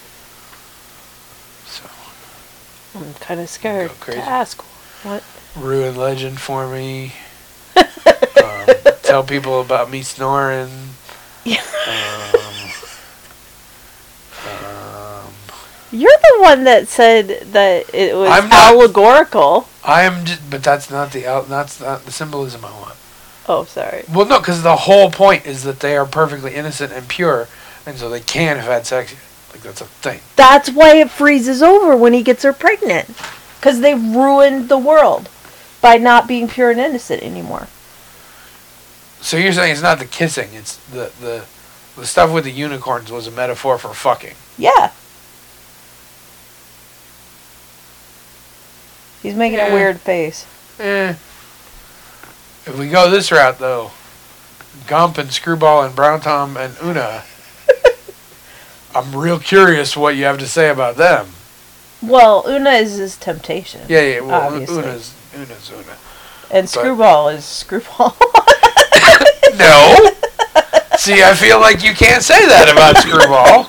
So, I'm kind of scared Go crazy. to ask. What? ruin legend for me. um, tell people about me snoring. Yeah. Um, um, You're the one that said that it was I'm not- allegorical. I am just, but that's not the out. That's not the symbolism I want. Oh, sorry. Well, no, because the whole point is that they are perfectly innocent and pure, and so they can't have had sex yet. Like, that's a thing. That's why it freezes over when he gets her pregnant. Because they ruined the world by not being pure and innocent anymore. So you're saying it's not the kissing, it's the, the, the stuff with the unicorns was a metaphor for fucking. Yeah. He's making Yeah. a weird face. Eh. If we go this route, though, Gump and Screwball and Brown Tom and Una, I'm real curious what you have to say about them. Well, Una is his temptation. Yeah, yeah, well, Obviously. Una's, Una's Una. And Screwball is Screwball. No! See, I feel like you can't say that about Screwball.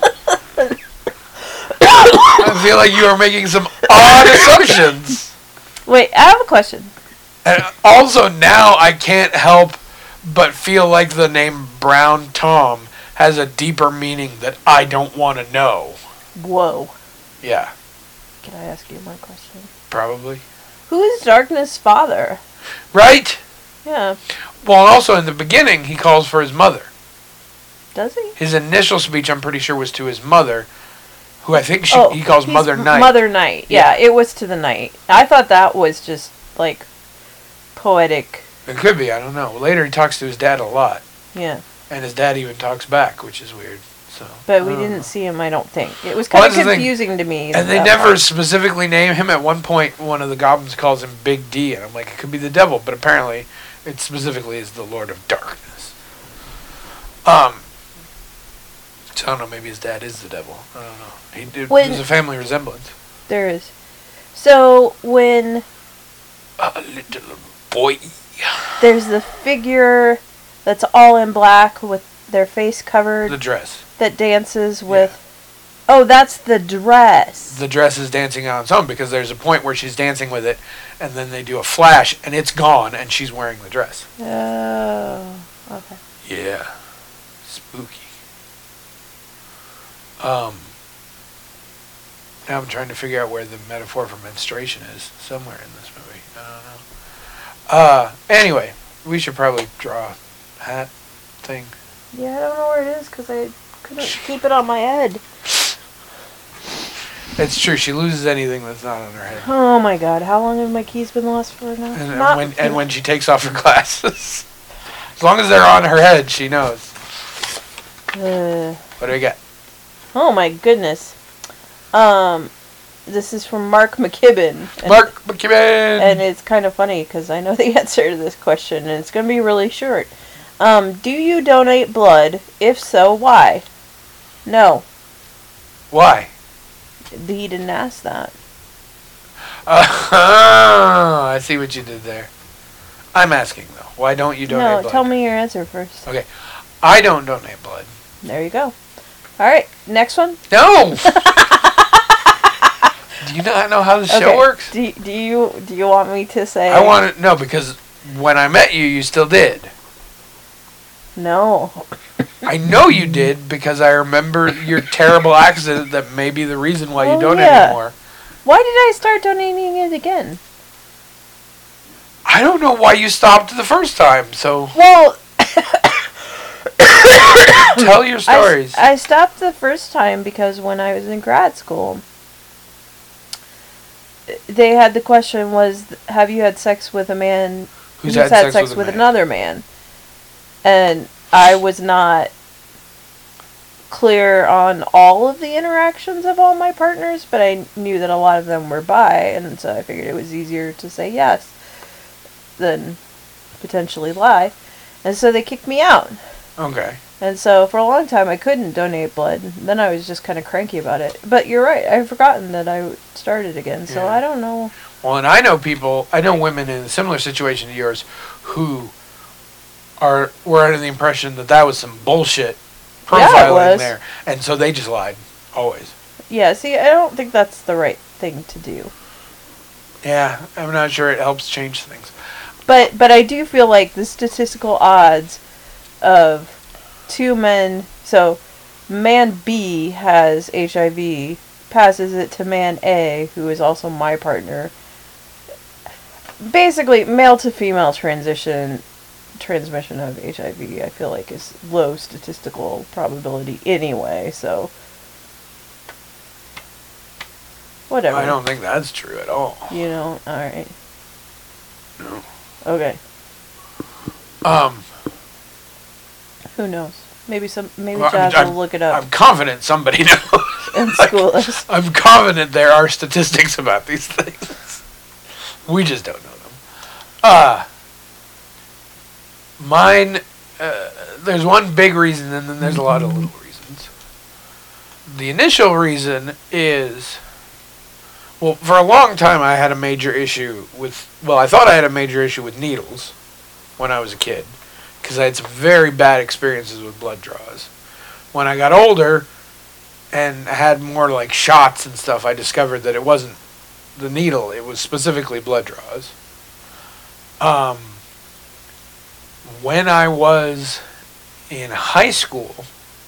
I feel like you are making some odd assumptions. Wait, I have a question. And also now I can't help but feel like the name Brown Tom has a deeper meaning that I don't want to know. Whoa. Yeah. Can I ask you my question? Probably. Who is Darkness' father? Right? Yeah. Well, and also in the beginning, he calls for his mother. Does he? His initial speech, I'm pretty sure, was to his mother, who I think she, oh, he calls Mother Night. Mother Night. Yeah, yeah, it was to the night. I thought that was just, like, poetic. It could be, I don't know. Later, he talks to his dad a lot. Yeah. And his dad even talks back, which is weird. So, but we didn't know. see him, I don't think. It was kind well, of confusing to me. And they never part. specifically name him. At one point, one of the goblins calls him Big D, and I'm like, it could be the devil, but apparently it specifically is the Lord of Darkness. Um, so I don't know, maybe his dad is the devil. I don't know. He did, when, there's a family resemblance. There is. So, when... A little boy. There's the figure that's all in black with their face covered. The dress. That dances with... Yeah. Oh, that's the dress. The dress is dancing on its own because there's a point where she's dancing with it, and then they do a flash, and it's gone, and she's wearing the dress. Oh, okay. Yeah. Spooky. Um... Now I'm trying to figure out where the metaphor for menstruation is. Somewhere in this movie. I don't know. Uh, anyway, we should probably draw a hat thing. Yeah, I don't know where it is because I couldn't keep it on my head. It's true. She loses anything that's not on her head. Oh my god. How long have my keys been lost for now? And, and, when, and when she takes off her glasses. As long as they're on her head, she knows. Uh, what do we got? Oh my goodness. Um, this is from Mark McKibben. Mark McKibben! And it's kind of funny because I know the answer to this question, and it's going to be really short. Um, do you donate blood? If so, why? No. Why? He didn't ask that. Uh, I see what you did there. I'm asking, though. Why don't you donate no, blood? No, tell me your answer first. Okay. I don't donate blood. There you go. All right, next one. No! Do you not know how the okay. show works? Do, do you do you want me to say... I want to... No, because when I met you, you still did. No. I know you did because I remember your terrible accident that may be the reason why oh, you don't yeah. anymore. Why did I start donating it again? I don't know why you stopped the first time, so... Well... Tell your stories. I, I stopped the first time because when I was in grad school, they had the question was, have you had sex with a man who's, who's had, had sex, sex with, with man? another man? And I was not clear on all of the interactions of all my partners, but I knew that a lot of them were bi, and so I figured it was easier to say yes than potentially lie. And so they kicked me out. Okay. And so for a long time I couldn't donate blood. Then I was just kind of cranky about it. But you're right. I've forgotten that I started again. So yeah. I don't know. Well, and I know people, I know women in a similar situation to yours who are were under the impression that that was some bullshit profiling yeah, it was. there. And so they just lied. Always. Yeah, see, I don't think that's the right thing to do. Yeah, I'm not sure it helps change things. But but I do feel like the statistical odds of two men, so man B has H I V, passes it to man A, who is also my partner. Basically, male to female transition, transmission of H I V, I feel like is low statistical probability anyway, so whatever. I don't think that's true at all. You know, alright. No. Okay. Um... Who knows? Maybe some. Maybe well, Jazz I'm, will look it up. I'm confident somebody knows. And school us. I'm confident there are statistics about these things. We just don't know them. Uh, mine, uh, there's one big reason and then there's a lot of little reasons. The initial reason is, well, for a long time I had a major issue with, well, I thought I had a major issue with needles when I was a kid. Because I had some very bad experiences with blood draws. When I got older and had more like shots and stuff, I discovered that it wasn't the needle, it was specifically blood draws. Um, when I was in high school,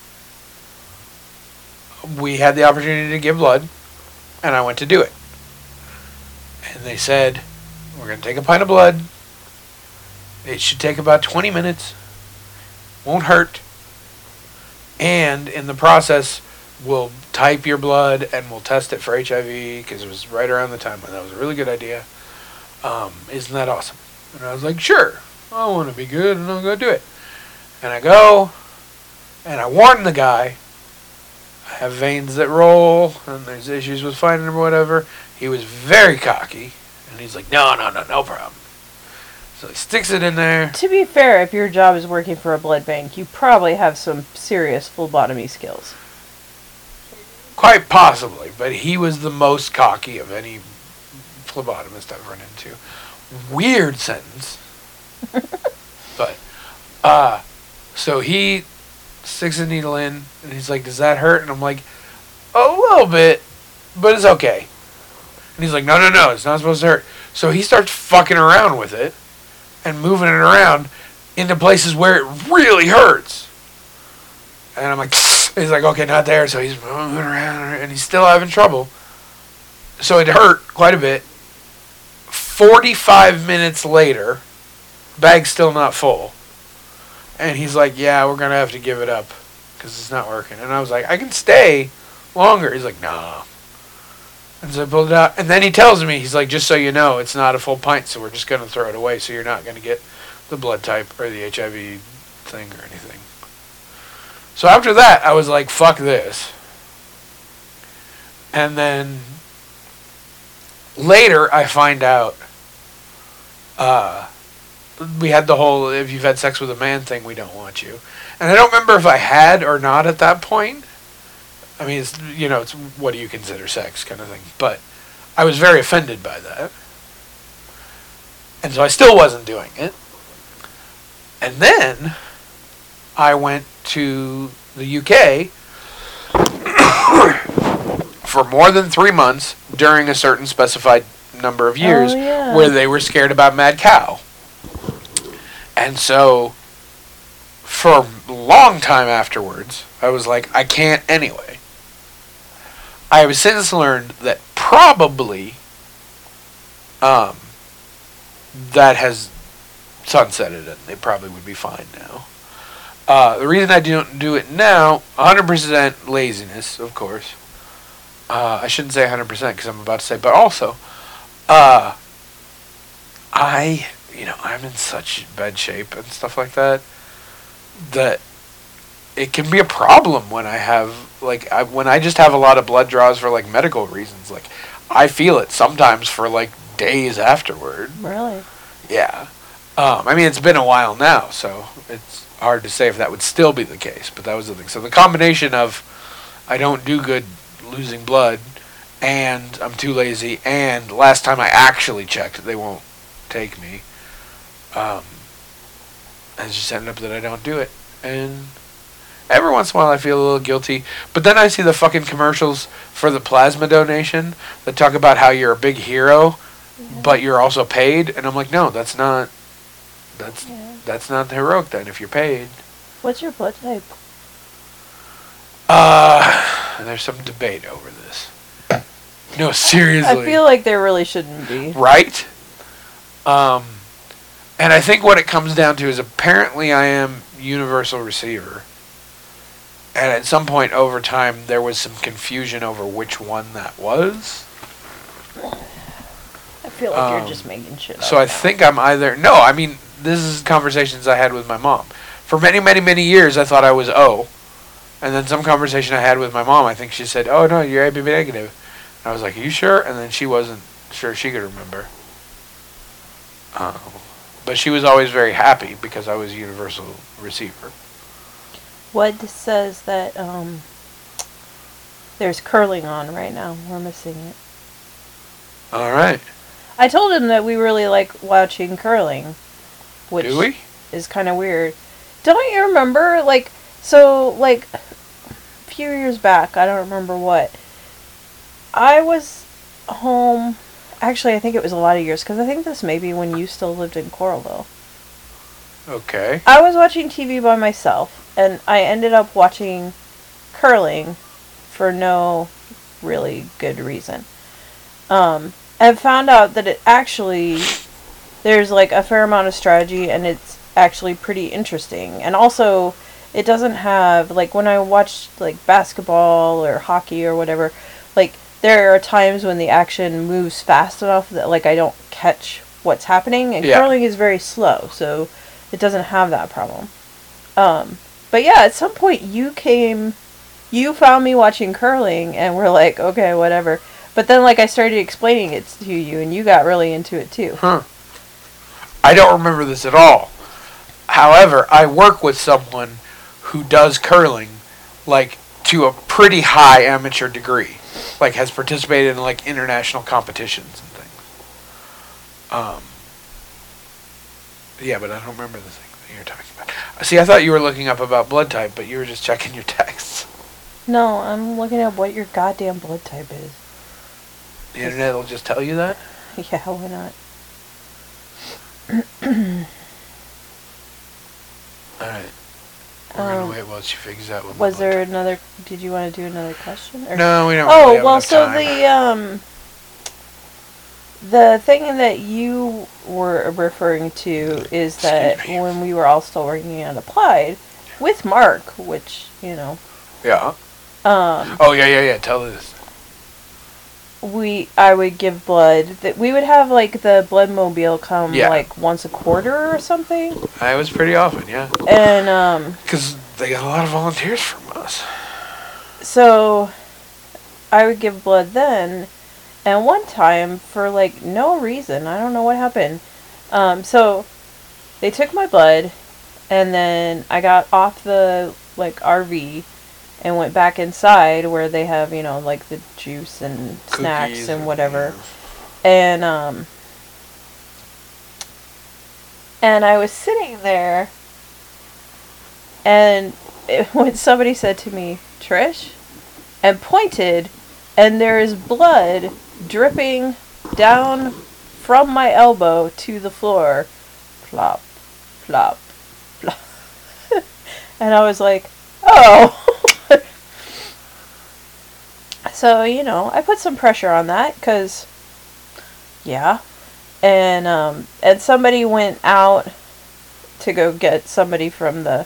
we had the opportunity to give blood, and I went to do it. And they said, we're going to take a pint of blood. It should take about twenty minutes. Won't hurt. And in the process, we'll type your blood and we'll test it for H I V, because it was right around the time when that was a really good idea. Um, isn't that awesome? And I was like, sure, I want to be good and I'll go do it. And I go, and I warn the guy, I have veins that roll and there's issues with finding them or whatever. He was very cocky, and he's like, no, no, no, no problem. So he sticks it in there. To be fair, if your job is working for a blood bank, you probably have some serious phlebotomy skills. Quite possibly, but he was the most cocky of any phlebotomist I've run into. Weird sentence. But, uh, so he sticks a needle in, and he's like, does that hurt? And I'm like, a little bit, but it's okay. And he's like, no, no, no, it's not supposed to hurt. So he starts fucking around with it and moving it around into places where it really hurts. And I'm like, he's like, okay, not there. So he's moving around, and he's still having trouble. So it hurt quite a bit. forty-five minutes later, bag's still not full. And he's like, yeah, we're going to have to give it up because it's not working. And I was like, I can stay longer. He's like, nah. And so I pulled it out. And then he tells me, he's like, just so you know, it's not a full pint, so we're just going to throw it away, so you're not going to get the blood type or the H I V thing or anything. So after that, I was like, fuck this. And then later, I find out uh, we had the whole, if you've had sex with a man thing, we don't want you. And I don't remember if I had or not at that point. I mean, it's, you know, it's what do you consider sex kind of thing. But I was very offended by that. And so I still wasn't doing it. And then I went to the U K for more than three months during a certain specified number of years, oh, yeah. where they were scared about mad cow. And so for a long time afterwards, I was like, I can't anyway. I have since learned that probably um, that has sunsetted and they probably would be fine now. Uh, the reason I don't do it now, one hundred percent laziness, of course. Uh, I shouldn't say one hundred percent because I'm about to say, but also, uh, I, you know, I'm in such bad shape and stuff like that, that it can be a problem when I have, like, I, when I just have a lot of blood draws for, like, medical reasons. Like, I feel it sometimes for, like, days afterward. Really? Yeah. Um, I mean, it's been a while now, so it's hard to say if that would still be the case, but that was the thing. So the combination of I don't do good losing blood, and I'm too lazy, and last time I actually checked, they won't take me, um, has just ended up that I don't do it. And every once in a while I feel a little guilty, but then I see the fucking commercials for the plasma donation that talk about how you're a big hero, yeah. but you're also paid, and I'm like, no, that's not, that's yeah. that's not heroic then if you're paid. What's your blood type? Uh, there's some debate over this. No, seriously. I feel like there really shouldn't be. Right? Um, and I think what it comes down to is apparently I am universal receiver. And at some point over time, there was some confusion over which one that was. I feel like um, you're just making shit up. So I think I'm either... No, I mean, this is conversations I had with my mom. For many, many, many years, I thought I was O. And then some conversation I had with my mom, I think she said, oh, no, you're A B negative. And I was like, are you sure? And then she wasn't sure she could remember. Um, but she was always very happy because I was a universal receiver. What says that um, there's curling on right now? We're missing it. All right. I told him that we really like watching curling. Which Do we? Is kind of weird. Don't you remember, like, so, like, a few years back, I don't remember what, I was home, actually, I think it was a lot of years, because I think this may be when you still lived in Coralville. Okay. I was watching T V by myself, and I ended up watching curling for no really good reason. Um, and found out that it actually, there's like a fair amount of strategy, and it's actually pretty interesting. And also, it doesn't have, like when I watched like basketball or hockey or whatever, like there are times when the action moves fast enough that like I don't catch what's happening, and Yeah. curling is very slow, so it doesn't have that problem. Um, but yeah, at some point you came, you found me watching curling, and we're like, okay, whatever. But then like I started explaining it to you, and you got really into it too. Huh. I don't remember this at all. However, I work with someone who does curling, like, to a pretty high amateur degree. Like, has participated in, like, international competitions and things. Um, yeah, but I don't remember the thing that you're talking about. See, I thought you were looking up about blood type, but you were just checking your texts. No, I'm looking at what your goddamn blood type is. The internet will just tell you that? Yeah, why not? Alright. We're Um, gonna wait while she figures out what my Was blood there type- another? Did you want to do another question? Or? No, we don't Oh really have well, enough so time. the um, the thing that you were referring to is that Excuse me. when we were all still working at Applied with Mark, which you know, Yeah. um, Oh, yeah, yeah, yeah. Tell this. we I would give blood. That we would have like the blood mobile come Yeah. like once a quarter or something, I was pretty often, yeah. and um. Because they got a lot of volunteers from us. So, I would give blood then, and one time, for like no reason, I don't know what happened. Um, so, they took my blood, and then I got off the like R V, and went back inside where they have, you know, like the juice and snacks Cookies and or- whatever, and um, and I was sitting there, and it, when somebody said to me, Trish, and pointed, and there is blood dripping down from my elbow to the floor, plop, plop, plop. And I was like, oh. So, you know, I put some pressure on that, because, yeah. And, um, and somebody went out to go get somebody from the,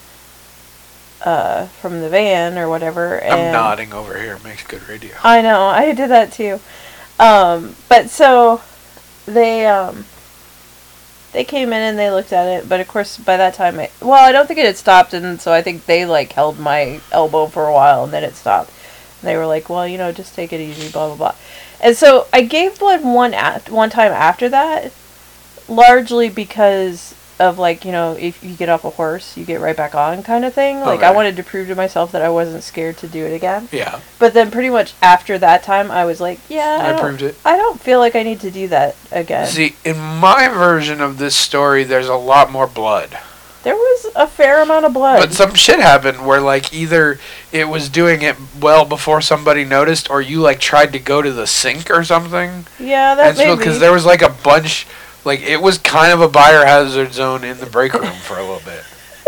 uh, from the van or whatever. And I'm nodding over here. It makes good radio. I know, I did that too. Um, but so, they, um, they came in and they looked at it, but of course by that time, I, well, I don't think it had stopped, and so I think they, like, held my elbow for a while, and then it stopped. And they were like, well, you know, just take it easy, blah, blah, blah. And so, I gave blood one, at, one time after that, largely because of, like, you know, if you get off a horse, you get right back on kind of thing. Like, I Okay. wanted to prove to myself that I wasn't scared to do it again. Yeah, But then pretty much after that time, I was like, yeah, I, I don't, proved it. I don't feel like I need to do that again. See, in my version of this story, there's a lot more blood. There was a fair amount of blood. But some shit happened where, like, either it was doing it well before somebody noticed, or you, like, tried to go to the sink or something. yeah, that may Because be. there was, like, a bunch, like, it was kind of a biohazard zone in the break room for a little bit.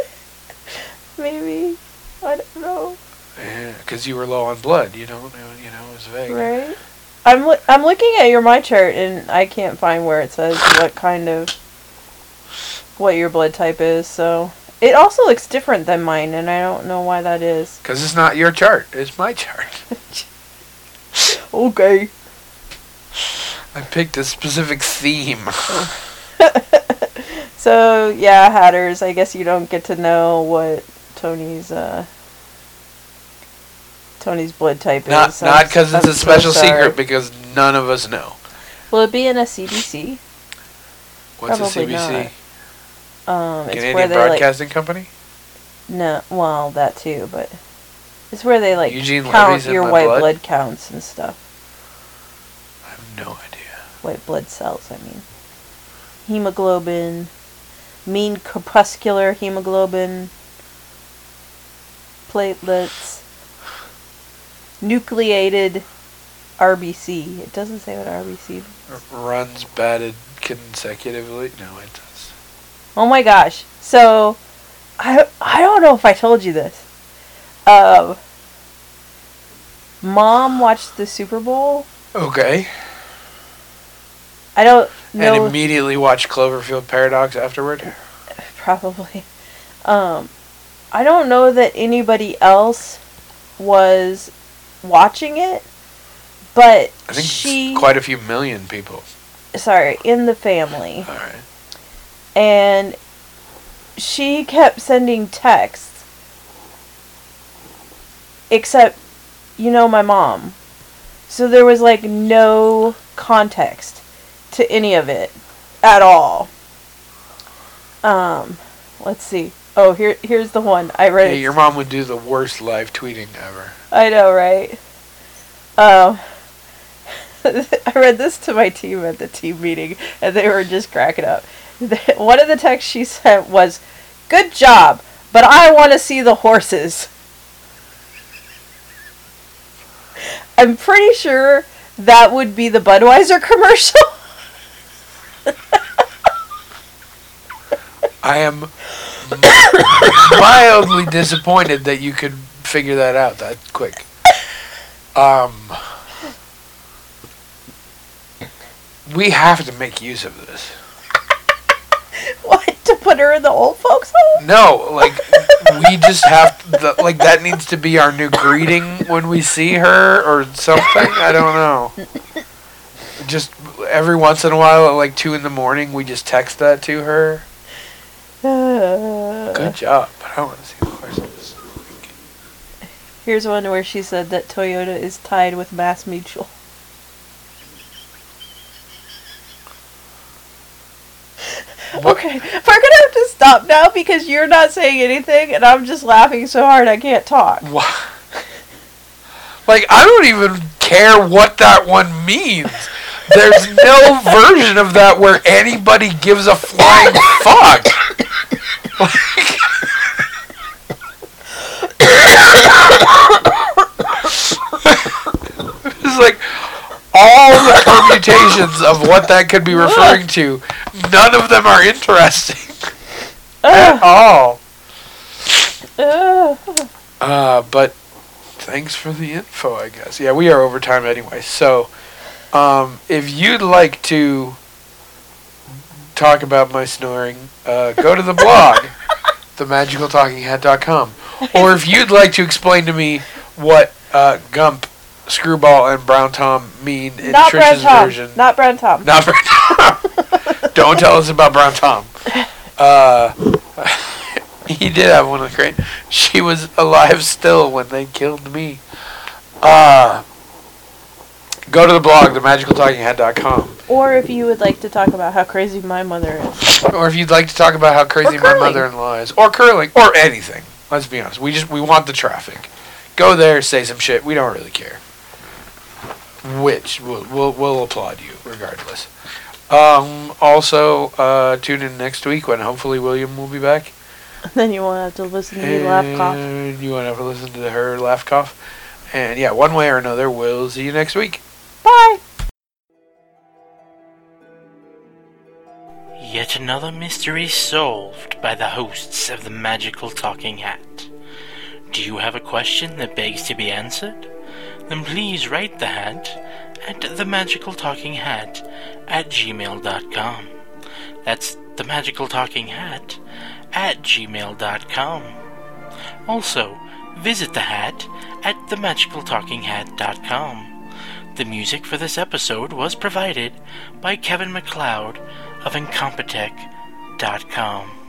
Maybe. I don't know. Yeah, because you were low on blood. You don't know, you know, it was vague. Right? I'm, li- I'm looking at your My Chart, and I can't find where it says what kind of, what your blood type is, so. It also looks different than mine, and I don't know why that is. Because it's not your chart, it's my chart. Okay. I picked a specific theme. So, yeah, Hatters, I guess you don't get to know what Tony's, uh, Tony's blood type Not is. not because it's I'm a special so sorry. secret, because none of us know. Will it be in a C B C? What's Probably a C B C? not. Um, it's Canadian where they like Broadcasting Company? no, well that too, but it's where they like Eugene count Levy's in your my white blood? blood counts and stuff. I have no idea. White blood cells, I mean. Hemoglobin, mean corpuscular hemoglobin, platelets, nucleated R B C. It doesn't say what R B C is. R- Runs batted consecutively? No, it does. Oh my gosh. So, I, I don't know if I told you this. Um, Mom watched the Super Bowl. Okay. I don't know. And immediately watched Cloverfield Paradox afterward? Probably. Um, I don't know that anybody else was watching it, but I think she... quite a few million people. Sorry, in the family. Alright. And she kept sending texts. Except, you know, my mom. So there was, like, no context to any of it at all. Um, let's see. Oh, here, here's the one. I read Yeah, it. your mom would do the worst live tweeting ever. I know, right? Um, I read this to my team at the team meeting, and they were just cracking up. One of the texts she sent was, "Good job, but I want to see the horses." I'm pretty sure that would be the Budweiser commercial. I am mildly disappointed that you could figure that out that quick. Um, we have to make use of this. What? To put her in the old folks' home? No, like, we just have to, like, that needs to be our new greeting when we see her or something. I don't know. Just every once in a while at like two in the morning, we just text that to her. Uh, Good job, but I want to see the horses. Here's one where she said that Toyota is tied with Mass Mutual. What? Okay, we're gonna have to stop now because you're not saying anything and I'm just laughing so hard I can't talk. What? Like, I don't even care what that one means. There's no version of that where anybody gives a flying fuck. Like, it's like all the permutations of what that could be referring to. None of them are interesting at all. Uh, but thanks for the info, I guess. Yeah, we are over time anyway. So, um, if you'd like to talk about my snoring, uh, go to the blog, the magical talking hat dot com. Or if you'd like to explain to me what uh, Gump, Screwball, and Brown Tom mean in Not Trish's Brown Tom. version. Not Brown Tom. Not Brown Tom. Don't tell us about Brown Tom. Uh, he did have one of the great. She was alive still when they killed me. Uh, go to the blog, the magical talking hat dot com. Or if you would like to talk about how crazy my mother is. Or if you'd like to talk about how crazy my mother-in-law is. Or curling. Or anything. Let's be honest. We just we want the traffic. Go there, say some shit. We don't really care. Which we'll we'll, we'll applaud you regardless. Um, also, uh, tune in next week when hopefully William will be back. And then you won't have to listen to me laugh cough. And you won't have to listen to her laugh cough. And yeah, one way or another, we'll see you next week. Bye! Yet another mystery solved by the hosts of the Magical Talking Hat. Do you have a question that begs to be answered? Then please write the hat at the magical talking hat at gmail dot com. That's the magical talking hat at gmail dot com. Also, visit the hat at the magical talking hat dot com. The music for this episode was provided by Kevin MacLeod of incompetech dot com.